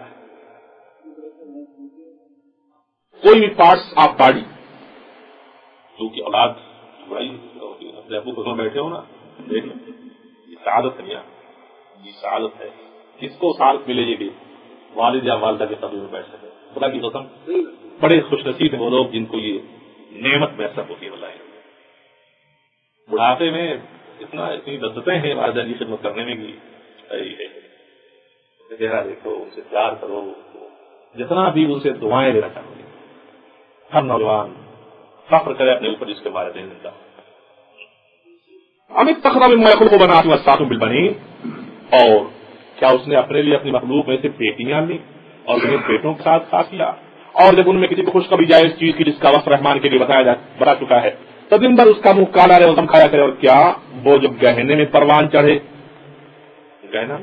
کوئی بھی پارٹس آف باڈی جو کہ اولاد بڑائی اپنے ابو کو بیٹھے ہو نا، دیکھ لیں یہ سعادت ہے، یہ سعادت ہے، کس کو سعادت ملے گی؟ والد یا والدہ کے قدم میں بیٹھ سکے، خدا کی قسم بڑے خوش نصیب ہیں وہ لوگ جن کو یہ نعمت میسر ہوتی ہے۔ واللہ بڑھاپے میں اتنا اتنی لذتیں ہیں والدہ کی خدمت کرنے میں کی، چہرہ دیکھو، ان سے پیار کرو، جتنا بھی ان سے دعائیں لینا چاہو گے، ہر نوجوان فخر کرے اپنے اوپر جس کے بارے میں زندہ امت تخرا میں خود کو بنا ساتھ بالبنی، اور کیا اس نے اپنے لیے اپنی مخلوق میں سے بیٹیاں لی اور انہیں بیٹوں کے ساتھ خاص کیا؟ اور جب ان میں کسی کو خوشخبری جائے اس چیز کی جس کا وصف رحمان کے لیے بتایا جا بتا چکا ہے تو دن بھر اس کا منہ کالا رہے اور دم کھایا کرے، اور کیا وہ جب گہنے میں پروان چڑھے، گہنا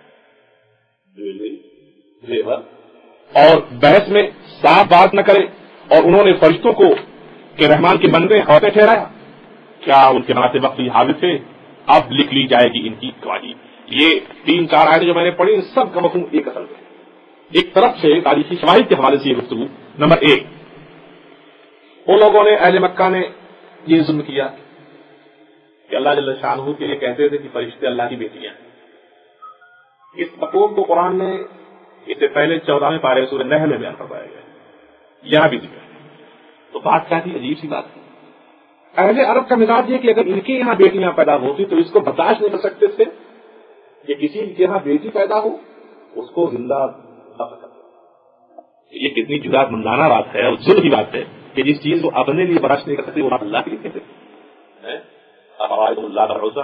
اور بحث میں صاف بات نہ کرے، اور انہوں نے فرشتوں کو کہ رحمان کے بندے ہوتے ٹھہرایا، کیا ان کے ناطے وقت یہ حاضر تھے؟ اب لکھ لی جائے گی ان کی گواہی۔ یہ تین چار آیتیں جو میں نے پڑھی سب کا مفہوم ایک اصل ہے۔ ایک طرف سے تاریخی شواہد کے حوالے سے یہ گفتگو، نمبر ایک، ان لوگوں نے اہل مکہ نے یہ ظلم کیا کہ اللہ جل شانہ کے لیے کہتے تھے کہ فرشتے اللہ کی بیٹیاں ہیں۔ اس مفہوم کو قرآن میں اس سے پہلے چودہویں پارے سورہ نحل میں بیان کروایا گیا ہے، یہاں بھی ذکر ہے۔ تو بات کیا تھی؟ عجیب سی بات ہے۔ اہل عرب کا مزاج یہ کہ اگر ان کے یہاں بیٹیاں پیدا ہوتی تو اس کو برداشت نہیں کر سکتے تھے کہ کسی کے یہاں بیٹی پیدا ہو اس کو زندہ دفن کر دیں۔ یہ کتنی جدا مندانہ بات ہے اور ظلم کی بات ہے کہ جس چیز کو اپنے لیے برداشت نہیں کر سکتے وہ اللہ کے لیے کہتے ہیں۔ اللہ کا بھروسہ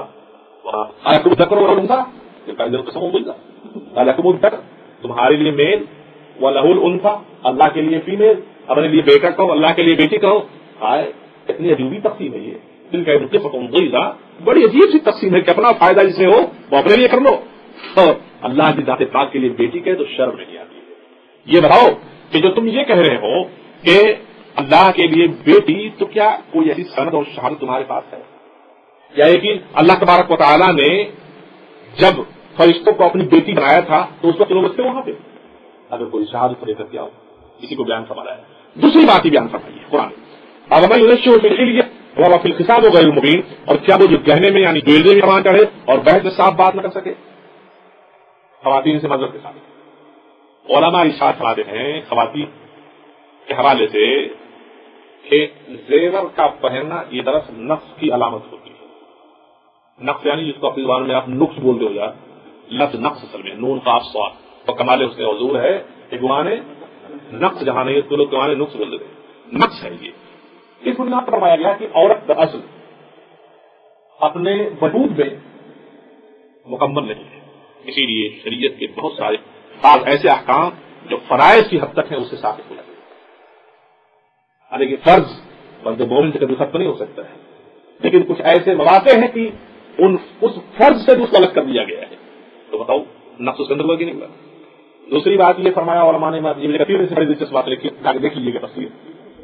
تمہارے لیے میل و لہ الانثی، اللہ کے لیے فیمیل، اپنے لیے بیٹا کہو، اللہ کے لیے بیٹی کہو۔ آئے اتنی عجیبی تقسیم ہے یہ، دل کا بڑی عجیب سی تقسیم ہے کہ اپنا فائدہ جس میں ہو وہ اپنے لیے کر لو، اور اللہ کی ذات پاک کے لیے بیٹی کہے تو شرم نہیں آتی ہے۔ یہ بتاؤ کہ جو تم یہ کہہ رہے ہو کہ اللہ کے لیے بیٹی، تو کیا کوئی ایسی سند اور شہادت تمہارے پاس ہے؟ یا کہ اللہ تبارک و تعالیٰ نے جب فرشتوں کو اپنی بیٹی بنایا تھا تو اس وقت لوگ تھے وہاں پہ؟ اگر کوئی شہادت لے کر کے آؤ، کسی کو بیان فرمایا ہے۔ دوسری بات ہی بیان فرمائی ہے قرآن، اب ہمیں وہ فی الخصام و غیر المبین، اور کیا وہ جو گہنے میں یعنی جویلری میں پروان چڑھے اور بحث میں صاف بات نہ کر سکے خواتین سے مذہب کے ساتھ؟ علماء ارشاد فرماتے ہیں خواتین کے حوالے سے کہ زیور کا پہننا یہ دراصل نقص کی علامت ہوتی ہے۔ نقص یعنی جس کو اپنی زبان میں آپ نقص بولتے ہو جا، لفظ نقص اصل میں نون قاف صاد، اور کمال اس کے حضور ہے کہ گوانے نقص جہاں نہیں اس کو لوگ گوانے نقص بول دیتے ہیں، نقص ہے یہ۔ اس بنا پر فرمایا گیا کہ عورت اصل اپنے وجود میں مکمل نہیں ہے، اسی لیے شریعت کے بہت سارے بعض ایسے احکام جو فرائض کی حد تک ہیں اس سے ثابت ہو جاتے ہیں۔ لیکن فرض فرض مومن سے کبھی ختم نہیں ہو سکتا ہے، لیکن کچھ ایسے مواقع ہیں کہ ان اس فرض سے بھی اس کو الگ کر دیا گیا ہے، تو بتاؤ نفس اس کے اندر ہوا کہ نہیں ہوا؟ دوسری بات یہ فرمایا علماء نے بڑی دلچسپ بات لکھی، دیکھ لیجیے گا تفصیل،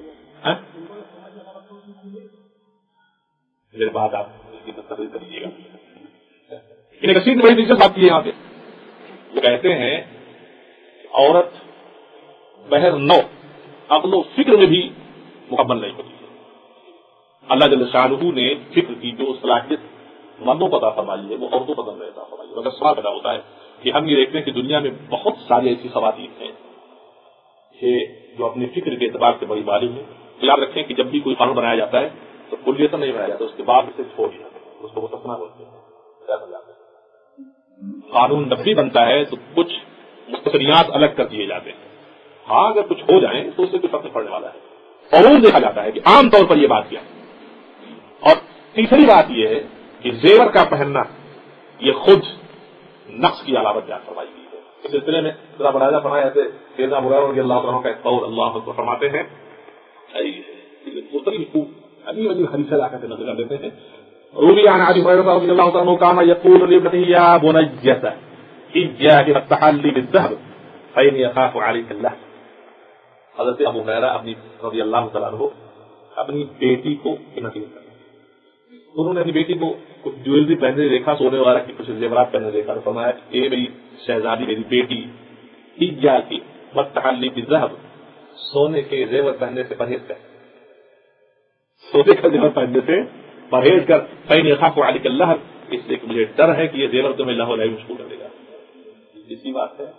میرے بعد آپ اس کی تصویر کریے گا۔ انہیں کثیر نے بڑی دلچسپ بات کی ہے یہاں پہ، وہ کہتے ہیں عورت بہر نو عقل و فکر میں بھی مکمل نہیں ہوتی ہے۔ اللہ جل شانہ نے فکر کی جو صلاحیت مردوں کو عطا فرمائی ہے وہ عورتوں کو نہیں عطا فرمائی ہے۔ اگر سوال پیدا ہوتا ہے کہ ہم یہ دیکھتے ہیں کہ دنیا میں بہت ساری ایسی خواتین ہیں کہ جو اپنی فکر کے اعتبار سے بڑی بالغ ہیں۔ یاد رکھیں کہ جب بھی کوئی قانون بنایا جاتا ہے تو کلیتاً نہیں بنایا جاتا، اس کے بعد اسے چھوڑ دیا جاتا ہے، اس کو مستثنیٰ بولتے ہیں۔ قانون جب بھی بنتا ہے تو کچھ مستثنیات الگ کر دیے جاتے ہیں، ہاں اگر کچھ ہو جائیں تو اس سے کچھ فرق پڑنے والا ہے، اور دیکھا جاتا ہے کہ عام طور پر یہ بات کیا۔ اور تیسری بات یہ ہے کہ زیور کا پہننا یہ خود نقص کی علامت بیان فرمائی گئی ہے۔ اس سلسلے میں ذرا بڑھایا فرمایا ایسے سیدنا مراد رضی اللہ عنہ کا ایک قول اللہ کو فرماتے ہیں، ابھی ابھی حدیث لا کر نظر دیتے ہیں۔ روی عن ابی هريره رضی اللہ عنہ کان یقول لابنته یا بنیۃ ایاک بالتحلی بالذهب فإن يخاف عليك الله۔ حضرت ابو ہریرہ اپنی رضی اللہ تعالیٰ عنہ اپنی بیٹی کو نصیحت کرتے، انہوں نے اپنی بیٹی کو کچھ جویلری پہننے دیکھا، سونے وغیرہ کی کچھ زیورات پہننے دیکھا، تو فرمایا اے میری شہزادی میری بیٹی ایاک بالتحلی بالذهب، سونے کے زیور پہننے سے پرہیز کر، سونے کا زیور پہننے سے پرہیز کر، فإن يخاف عليك الله، اس لیے کہ مجھے ڈر ہے کہ یہ زیور تمہیں لہو لہو مشغول کر دے گا۔ اسی بات ہے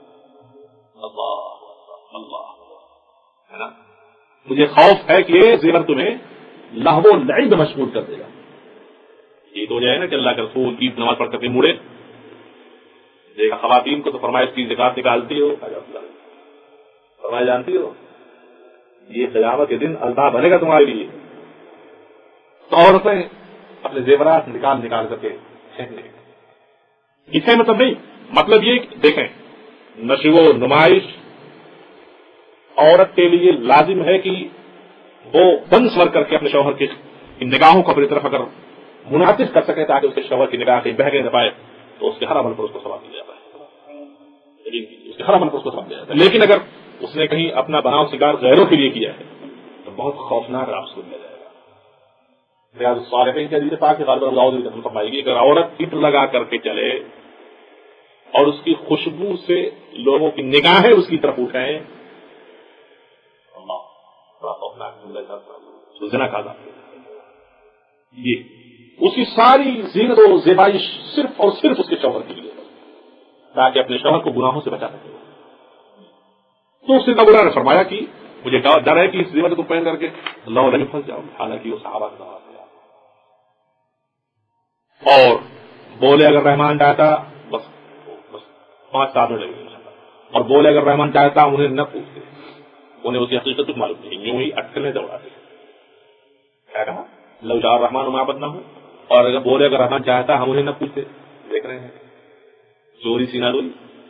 اللہ اللہ ہے نا، مجھے خوف ہے کہ یہ زیور تمہیں لہو لعب میں مشغول کر دے گا۔ یہ تو جائے نا کہ اللہ کے رسول کی نماز پڑھ کر کے مڑے دیکھا خواتین کو تو فرمایا اس کی زکات نکالتی ہو، فرمایا جانتی ہو یہ قیامت کے دن اللہ بنے گا تمہارے لیے، تو عورتیں اپنے زیورات نکال نکال کر کے پھینکنے، اسے مطلب نہیں، مطلب یہ دیکھیں نشو و نمائش عورت کے لیے لازم ہے کہ وہ بنسور کر کے اپنے شوہر کی نگاہوں کو اپنی طرف اگر منعطف کر سکے تاکہ اس کے شوہر کی نگاہ کہیں بہہ گئے نہ پائے تو اس کے ہر عمل پر اس کو ثواب دیا جاتا ہے، اس کے ہر عمل پر اس کو ثواب دیا جاتا ہے۔ لیکن اگر اس نے کہیں اپنا بناؤ سنگار غیروں کے لیے کیا ہے تو بہت خوفناک آپ کو دیا جائے گا۔ ریاض الصالحین کے حدیث پاک غالباً فرمائے گی اگر عورت عطر لگا کر کے چلے اور اس کی خوشبو سے لوگوں کی نگاہیں اس کی طرف اٹھائیں، اللہ بڑا خوفناک زنا کا عذاب یہ اس کی ساری زینت و زیبائش صرف اور صرف اس کے شوہر کے لیے تاکہ اپنے شوہر کو گناہوں سے بچا سکے۔ تو اس نے گناہ نے فرمایا کہ مجھے ڈر ہے کہ اس زیور کو پہن کر کے اللہ علیہ پھنس جاؤں، حالانکہ وہ صحابہ کا دعوت ہے۔ اور بولے اگر رحمان چاہتا بس بس پانچ سات منٹ لگے اور بولے اگر رحمان چاہتا انہیں نہ پوچھتے، انہیں اس کی حقیقت کچھ معلوم نہیں، یوں ہی اٹکلیں دوڑاتے۔ کیا کہا؟ لو جاء الرحمن وما عبدناہ، اور اگر بولے اگر رحمان چاہتا ہم انہیں نہ پوچھتے۔ دیکھ رہے ہیں چوری سینہ روئی۔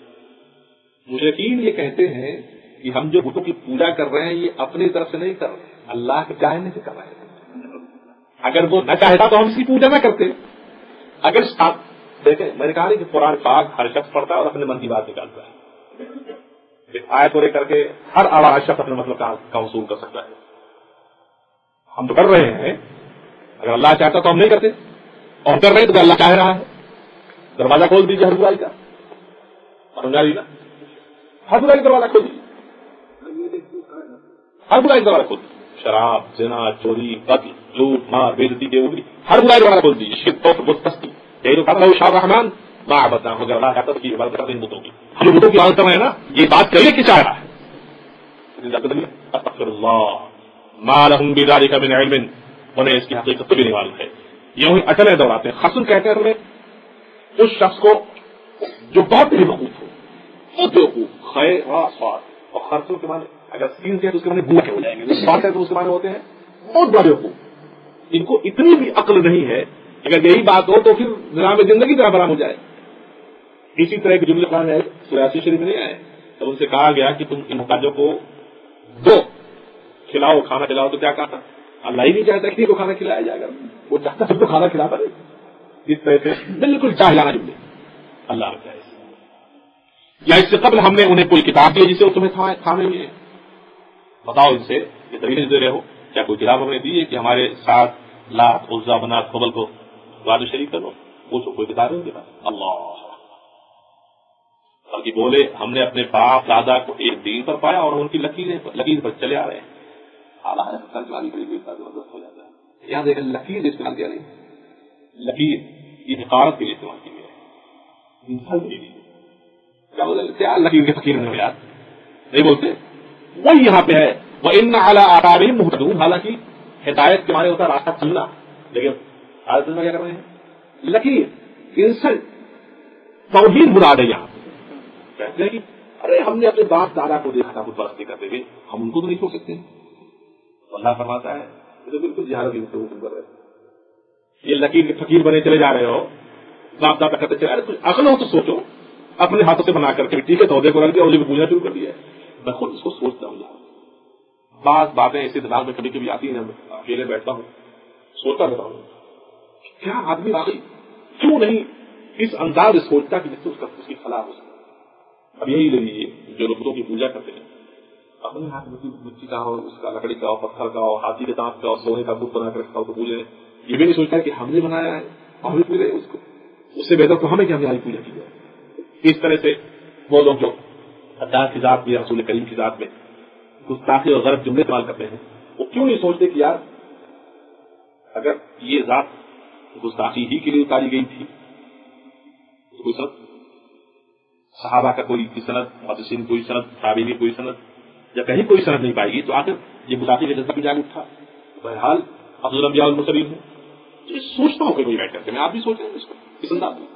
مشرکین یہ کہتے ہیں کہ ہم جو بتوں کی پوجا کر رہے ہیں یہ اپنی طرف سے نہیں کر رہے، اللہ کے چاہنے سے کر رہے ہیں۔ اگر وہ نہ چاہتا تو ہم اس کی پوجا نہ کرتے۔ اگر آپ دیکھیں، میں نے کہا کہ قرآن پاک ہر شخص پڑھتا ہے اور اپنے من کی بات نکالتا ہے، آیت پورے کر کے ہر آواز شخص اپنے مطلب کا وصول کر سکتا ہے۔ ہم تو کر رہے ہیں، اگر اللہ چاہتا تو ہم نہیں کرتے، اور کر رہے ہیں تو اللہ چاہ رہا ہے۔ دروازہ کھول دیجیے ہر برائی کا، سمجھا لی نا؟ ہر برائی کا دروازہ کھول دیجیے، ہر برائی کا دروازہ کھول دیجیے، شراب، زنا، چوری، قتل، جھوٹ، مار، بے عزتی، بے عزتی، ہر برائی کا دروازہ کھول دیجیے۔ شرک، کفر، بت، یہی تو کہا شاہ رحمان ما عبدناہ، اگر اللہ چاہتا کی عبادت کرتے ہیں بتوں کی، ہم بتوں کی عبادت کر رہے ہیں نا، یہ بات کریے کہ چاہ رہا ہے۔ استغفر اللہ ما لهم بذلك من علم، انہیں اس کی حقیقت تو بھی نہیں معلوم ہے، یوں ہی اٹلے دوڑاتے ہیں۔ خصم کہتے ہیں ہمیں اس شخص کو جو بہت بے وقوف ہو، بہت بے وقوف، خیر و سواد، اور خرچوں کے معنی اگر سین سے ہے تو اس کے معنی بوکھے ہو جائیں گے، سواد ہے تو اس کے معنی ہوتے ہیں بہت بڑے وقوف۔ ان کو اتنی بھی عقل نہیں ہے، اگر یہی بات ہو تو پھر نظام زندگی طرح برآمد ہو جائے۔ اسی طرح کے جملے قرآن ہے سورہ شریف میں نہیں آئے، تب ان سے کہا گیا کہ تم ان محتاجوں کو دو کھلاؤ، کھانا کھلاؤ، تو کیا کہا؟ اللہ ہی نہیں چاہتا کسی کو کھانا کھلایا جائے گا، وہ چاہتا سب کو کھانا کھلاتا ہے۔ اس طرح سے بالکل چاہلانا جملے اللہ نے چاہے، یا اس سے قبل ہم نے انہیں کوئی کتاب دی جسے وہ تمہیں تھامے ہوئے ہیں، بتاؤ ان سے یہ دلیل دے رہے ہو، کیا کوئی کتاب ہم نے دی ہے کہ ہمارے ساتھ لات، عزا، منات، قبل کو وعدہ شریک کرو؟ پوچھو کوئی کتاب ہے ان کے پاس؟ اللہ بلکہ بولے ہم نے اپنے باپ دادا کو ایک دین پر پایا اور ان کی لکیر لکیر پر چلے آ رہے ہیں۔ اعلیٰ سرکاری کے لیے زبردست ہو جاتا ہے۔ یہاں دیکھیں لکیر استعمال کیا نہیں، لکیر یہ حقارت کے لیے استعمال کی گئی ہے، کیا بولتے کیا لکیر کے فقیر میں یاد نہیں بولتے، وہی یہاں پہ ہے وَإِنَّ عَلَىٰ آثَارِهِمْ مُهْتَدُونَ، حالانکہ ہدایت کے معنی ہوتا ہے راستہ چلنا، لیکن آج میں کیا کر رہے ہیں؟ لکیر انسلٹ، توہین مراد ہے یہاں۔ کہتے ہیں کہ ارے ہم نے اپنے باپ دادا کو دیکھا تھا خود پرستی کرتے ہوئے، ہم ان کو تو نہیں چھوڑ سکتے۔ اللہ فرماتا ہے یہ تو بالکل جہالت کی گفتگو کر رہے ہیں، یہ لکیر کے فقیر بنے چلے جا رہے ہو، باپ دادا کرتے چلے، ارے کچھ عقل ہو تو سوچو، اپنے ہاتھوں سے بنا کر کے مٹی کے تودے کو رکھ دیا اور پوجا شروع کر دیا ہے۔ میں خود اس کو سوچتا ہوں، بعض باتیں ایسے دماغ میں کبھی کبھی آتی ہیں، اکیلے بیٹھتا ہوں سوچتا رہتا ہوں کیا آدمی واقعی کیوں نہیں اس انداز سے سوچتا کہ جس سے اس کا اس کی خلاف ہو سکے۔ اب یہی لے لیجیے جو لوگ بتوں کی پوجا کرتے ہیں، اپنے ہاتھ مٹی کا ہو، اس کا لکڑی کا ہو، پتھر کا ہو، ہاتھی کے دانت کا ہو، سونے کا بت بنا کر رکھا ہو تو پوجے، یہ بھی نہیں سوچتا کہ ہم نے بنایا ہے ہم بھی پوجے اس کو، اس سے بہتر تو ہمیں کہ ہماری پوجا کی جائے۔ اس طرح سے وہ لوگ جو اللہ کی ذات میں، رسول کریم کی ذات میں گستاخی اور غلط جملے استعمال کرتے ہیں، وہ کیوں نہیں سوچتے کہ یار اگر یہ ذات گستاخی ہی کے لیے اتاری گئی تھی تو کوئی سند صحابہ کا کوئی سند، محدثین کوئی سند، تابعین کی کوئی سند، جب کہیں کوئی سند نہیں پائے گی تو آخر یہ گستاخی کا جذبہ بھی جاگ اٹھا۔ بہرحال افضل الانبیاء والمرسلین ہے، یہ سوچتا ہوں کہ کوئی بیٹھ کر کے میں آپ بھی سوچ رہے ہیں اس کو اس انداز میں۔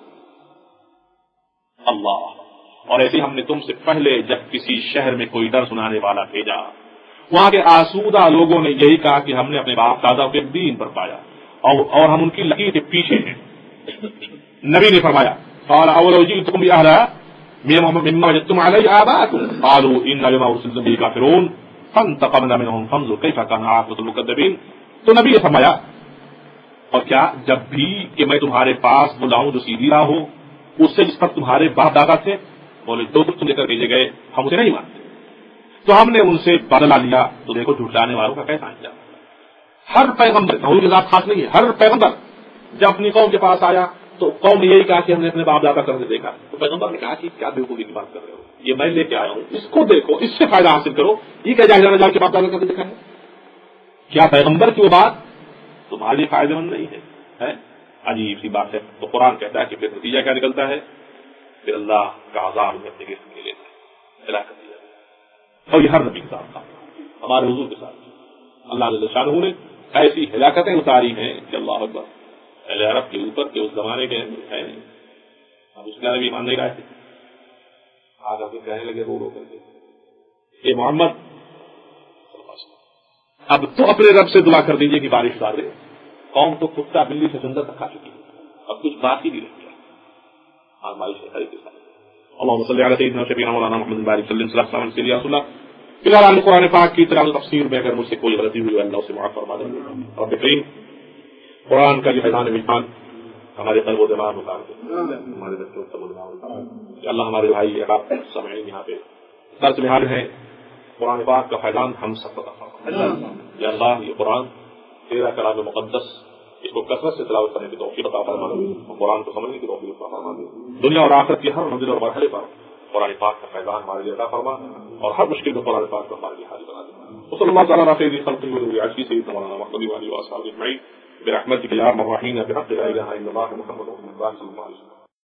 اللہ اور ایسے ہم نے تم سے پہلے جب کسی شہر میں کوئی ڈر سنانے والا بھیجا، وہاں کے آسودہ لوگوں نے یہی کہا کہ ہم نے اپنے باپ دادا کے دین پر پایا اور, اور ہم ان کی لکیر کے پیچھے ہیں۔ نبی نے فرمایا قال اولو جئتکم بأہدی مما وجدتم علیہ آباءکم قالوا انا بما ارسلتم به کافرون فانتقمنا منهم فانظر کیف کان عاقبۃ المکذبین. تو نبی نے فرمایا اور کیا جب بھی کہ میں تمہارے پاس بلاؤں جو سیدھی راہ ہو اس سے جس پر تمہارے باپ دادا تھے، بولے دو تم لے کر بھیجے گئے ہم اسے نہیں مانتے، تو ہم نے ان سے بدلہ لیا. تو دیکھو جھٹلانے والوں کا کیسا انجام. ہر پیغمبر رسول کے ساتھ خاص نہیں ہے، ہر پیغمبر جب اپنی قوم کے پاس آیا تو قوم نے یہی کہا کہ ہم نے اپنے باپ دادا کرنے دیکھا. تو پیغمبر نے کہا کہ کیا بیوقوفی کی بات کر رہے ہو، یہ میں لے کے آیا ہوں، اس کو دیکھو، اس سے فائدہ حاصل کرو. یہ کیا جاہل رجال کے باپ دادا کرنے دیکھا ہے؟ کیا پیغمبر کی وہ بات تمہارے لیے فائدہ مند نہیں ہے؟ عجیب سی بات ہے. تو قرآن کہتا ہے کہ پھر نتیجہ کیا نکلتا ہے؟ پھر اللہ کا عذاب میں اپنے گرفت میں لیتا ہے، ہلاکت دیا. اور یہ ہر نبی کے ساتھ تھا، ہمارے حضور کے ساتھ اللہ جل شانہ نے ایسی ہلاکتیں اتاری ہیں کہ اللہ اکبر. اہل عرب کے اوپر کے اس زمانے کے ہے نہیں. اب اس کا نبی ماننے گئے تھے، آج آپ کہنے لگے رو رو کر کے اے محمد اب تو اپنے رب سے دعا کر دیجیے کہ بارش اتار دے. قوم تو کتا بلی سے سندر تک کھا چکی ہے، اب کچھ بات ہی نہیں رہ گیا. آج بارش ہے کے ساتھ. اللهم صل على سيدنا وشفيعنا مولانا محمد بارك وسلم صلی اللہ علیہ وسلم. فی الحال قرآن پاک کی تلاوت تفسیر میں اگر مجھ سے کوئی غلطی ہوئی اللہ اسے معاف فرما دے. رب کریم قرآن کا یہ میدان وجدان ہمارے قلب و دماغ اتار دے، ہمارے بچوں کو دماغ اتار دے. اللہ ہمارے بھائی آپ سامعین یہاں پہ درس میں حاضر ہیں، قرآن پاک کا فیضان ہم سب کو عطا فرما. یا اللہ یہ قرآن تیرا کلام مقدس، اس کو کثرت سے تلاوت کرنے کی توفیق عطا فرما دے، اور قرآن کو سمجھنے کی توفیق عطا فرما دے. دنیا اور آخرت کی ہر منزل اور مرحلے پر قرآن پاک کا فیضان ہمارے لیے عطا فرما، اور ہر مشکل میں قرآن پاک کو ہمارے لیے حل بنا دے. صلی اللہ تعالیٰ علیہ خیر خلق العزیز سیدنا مولانا محمد و آلہ و اصحابہ اجمعین برحمتک یا ارحم الراحمین بحق لا الہ الا اللہ محمد رسول اللہ صلی اللہ علیہ وسلم.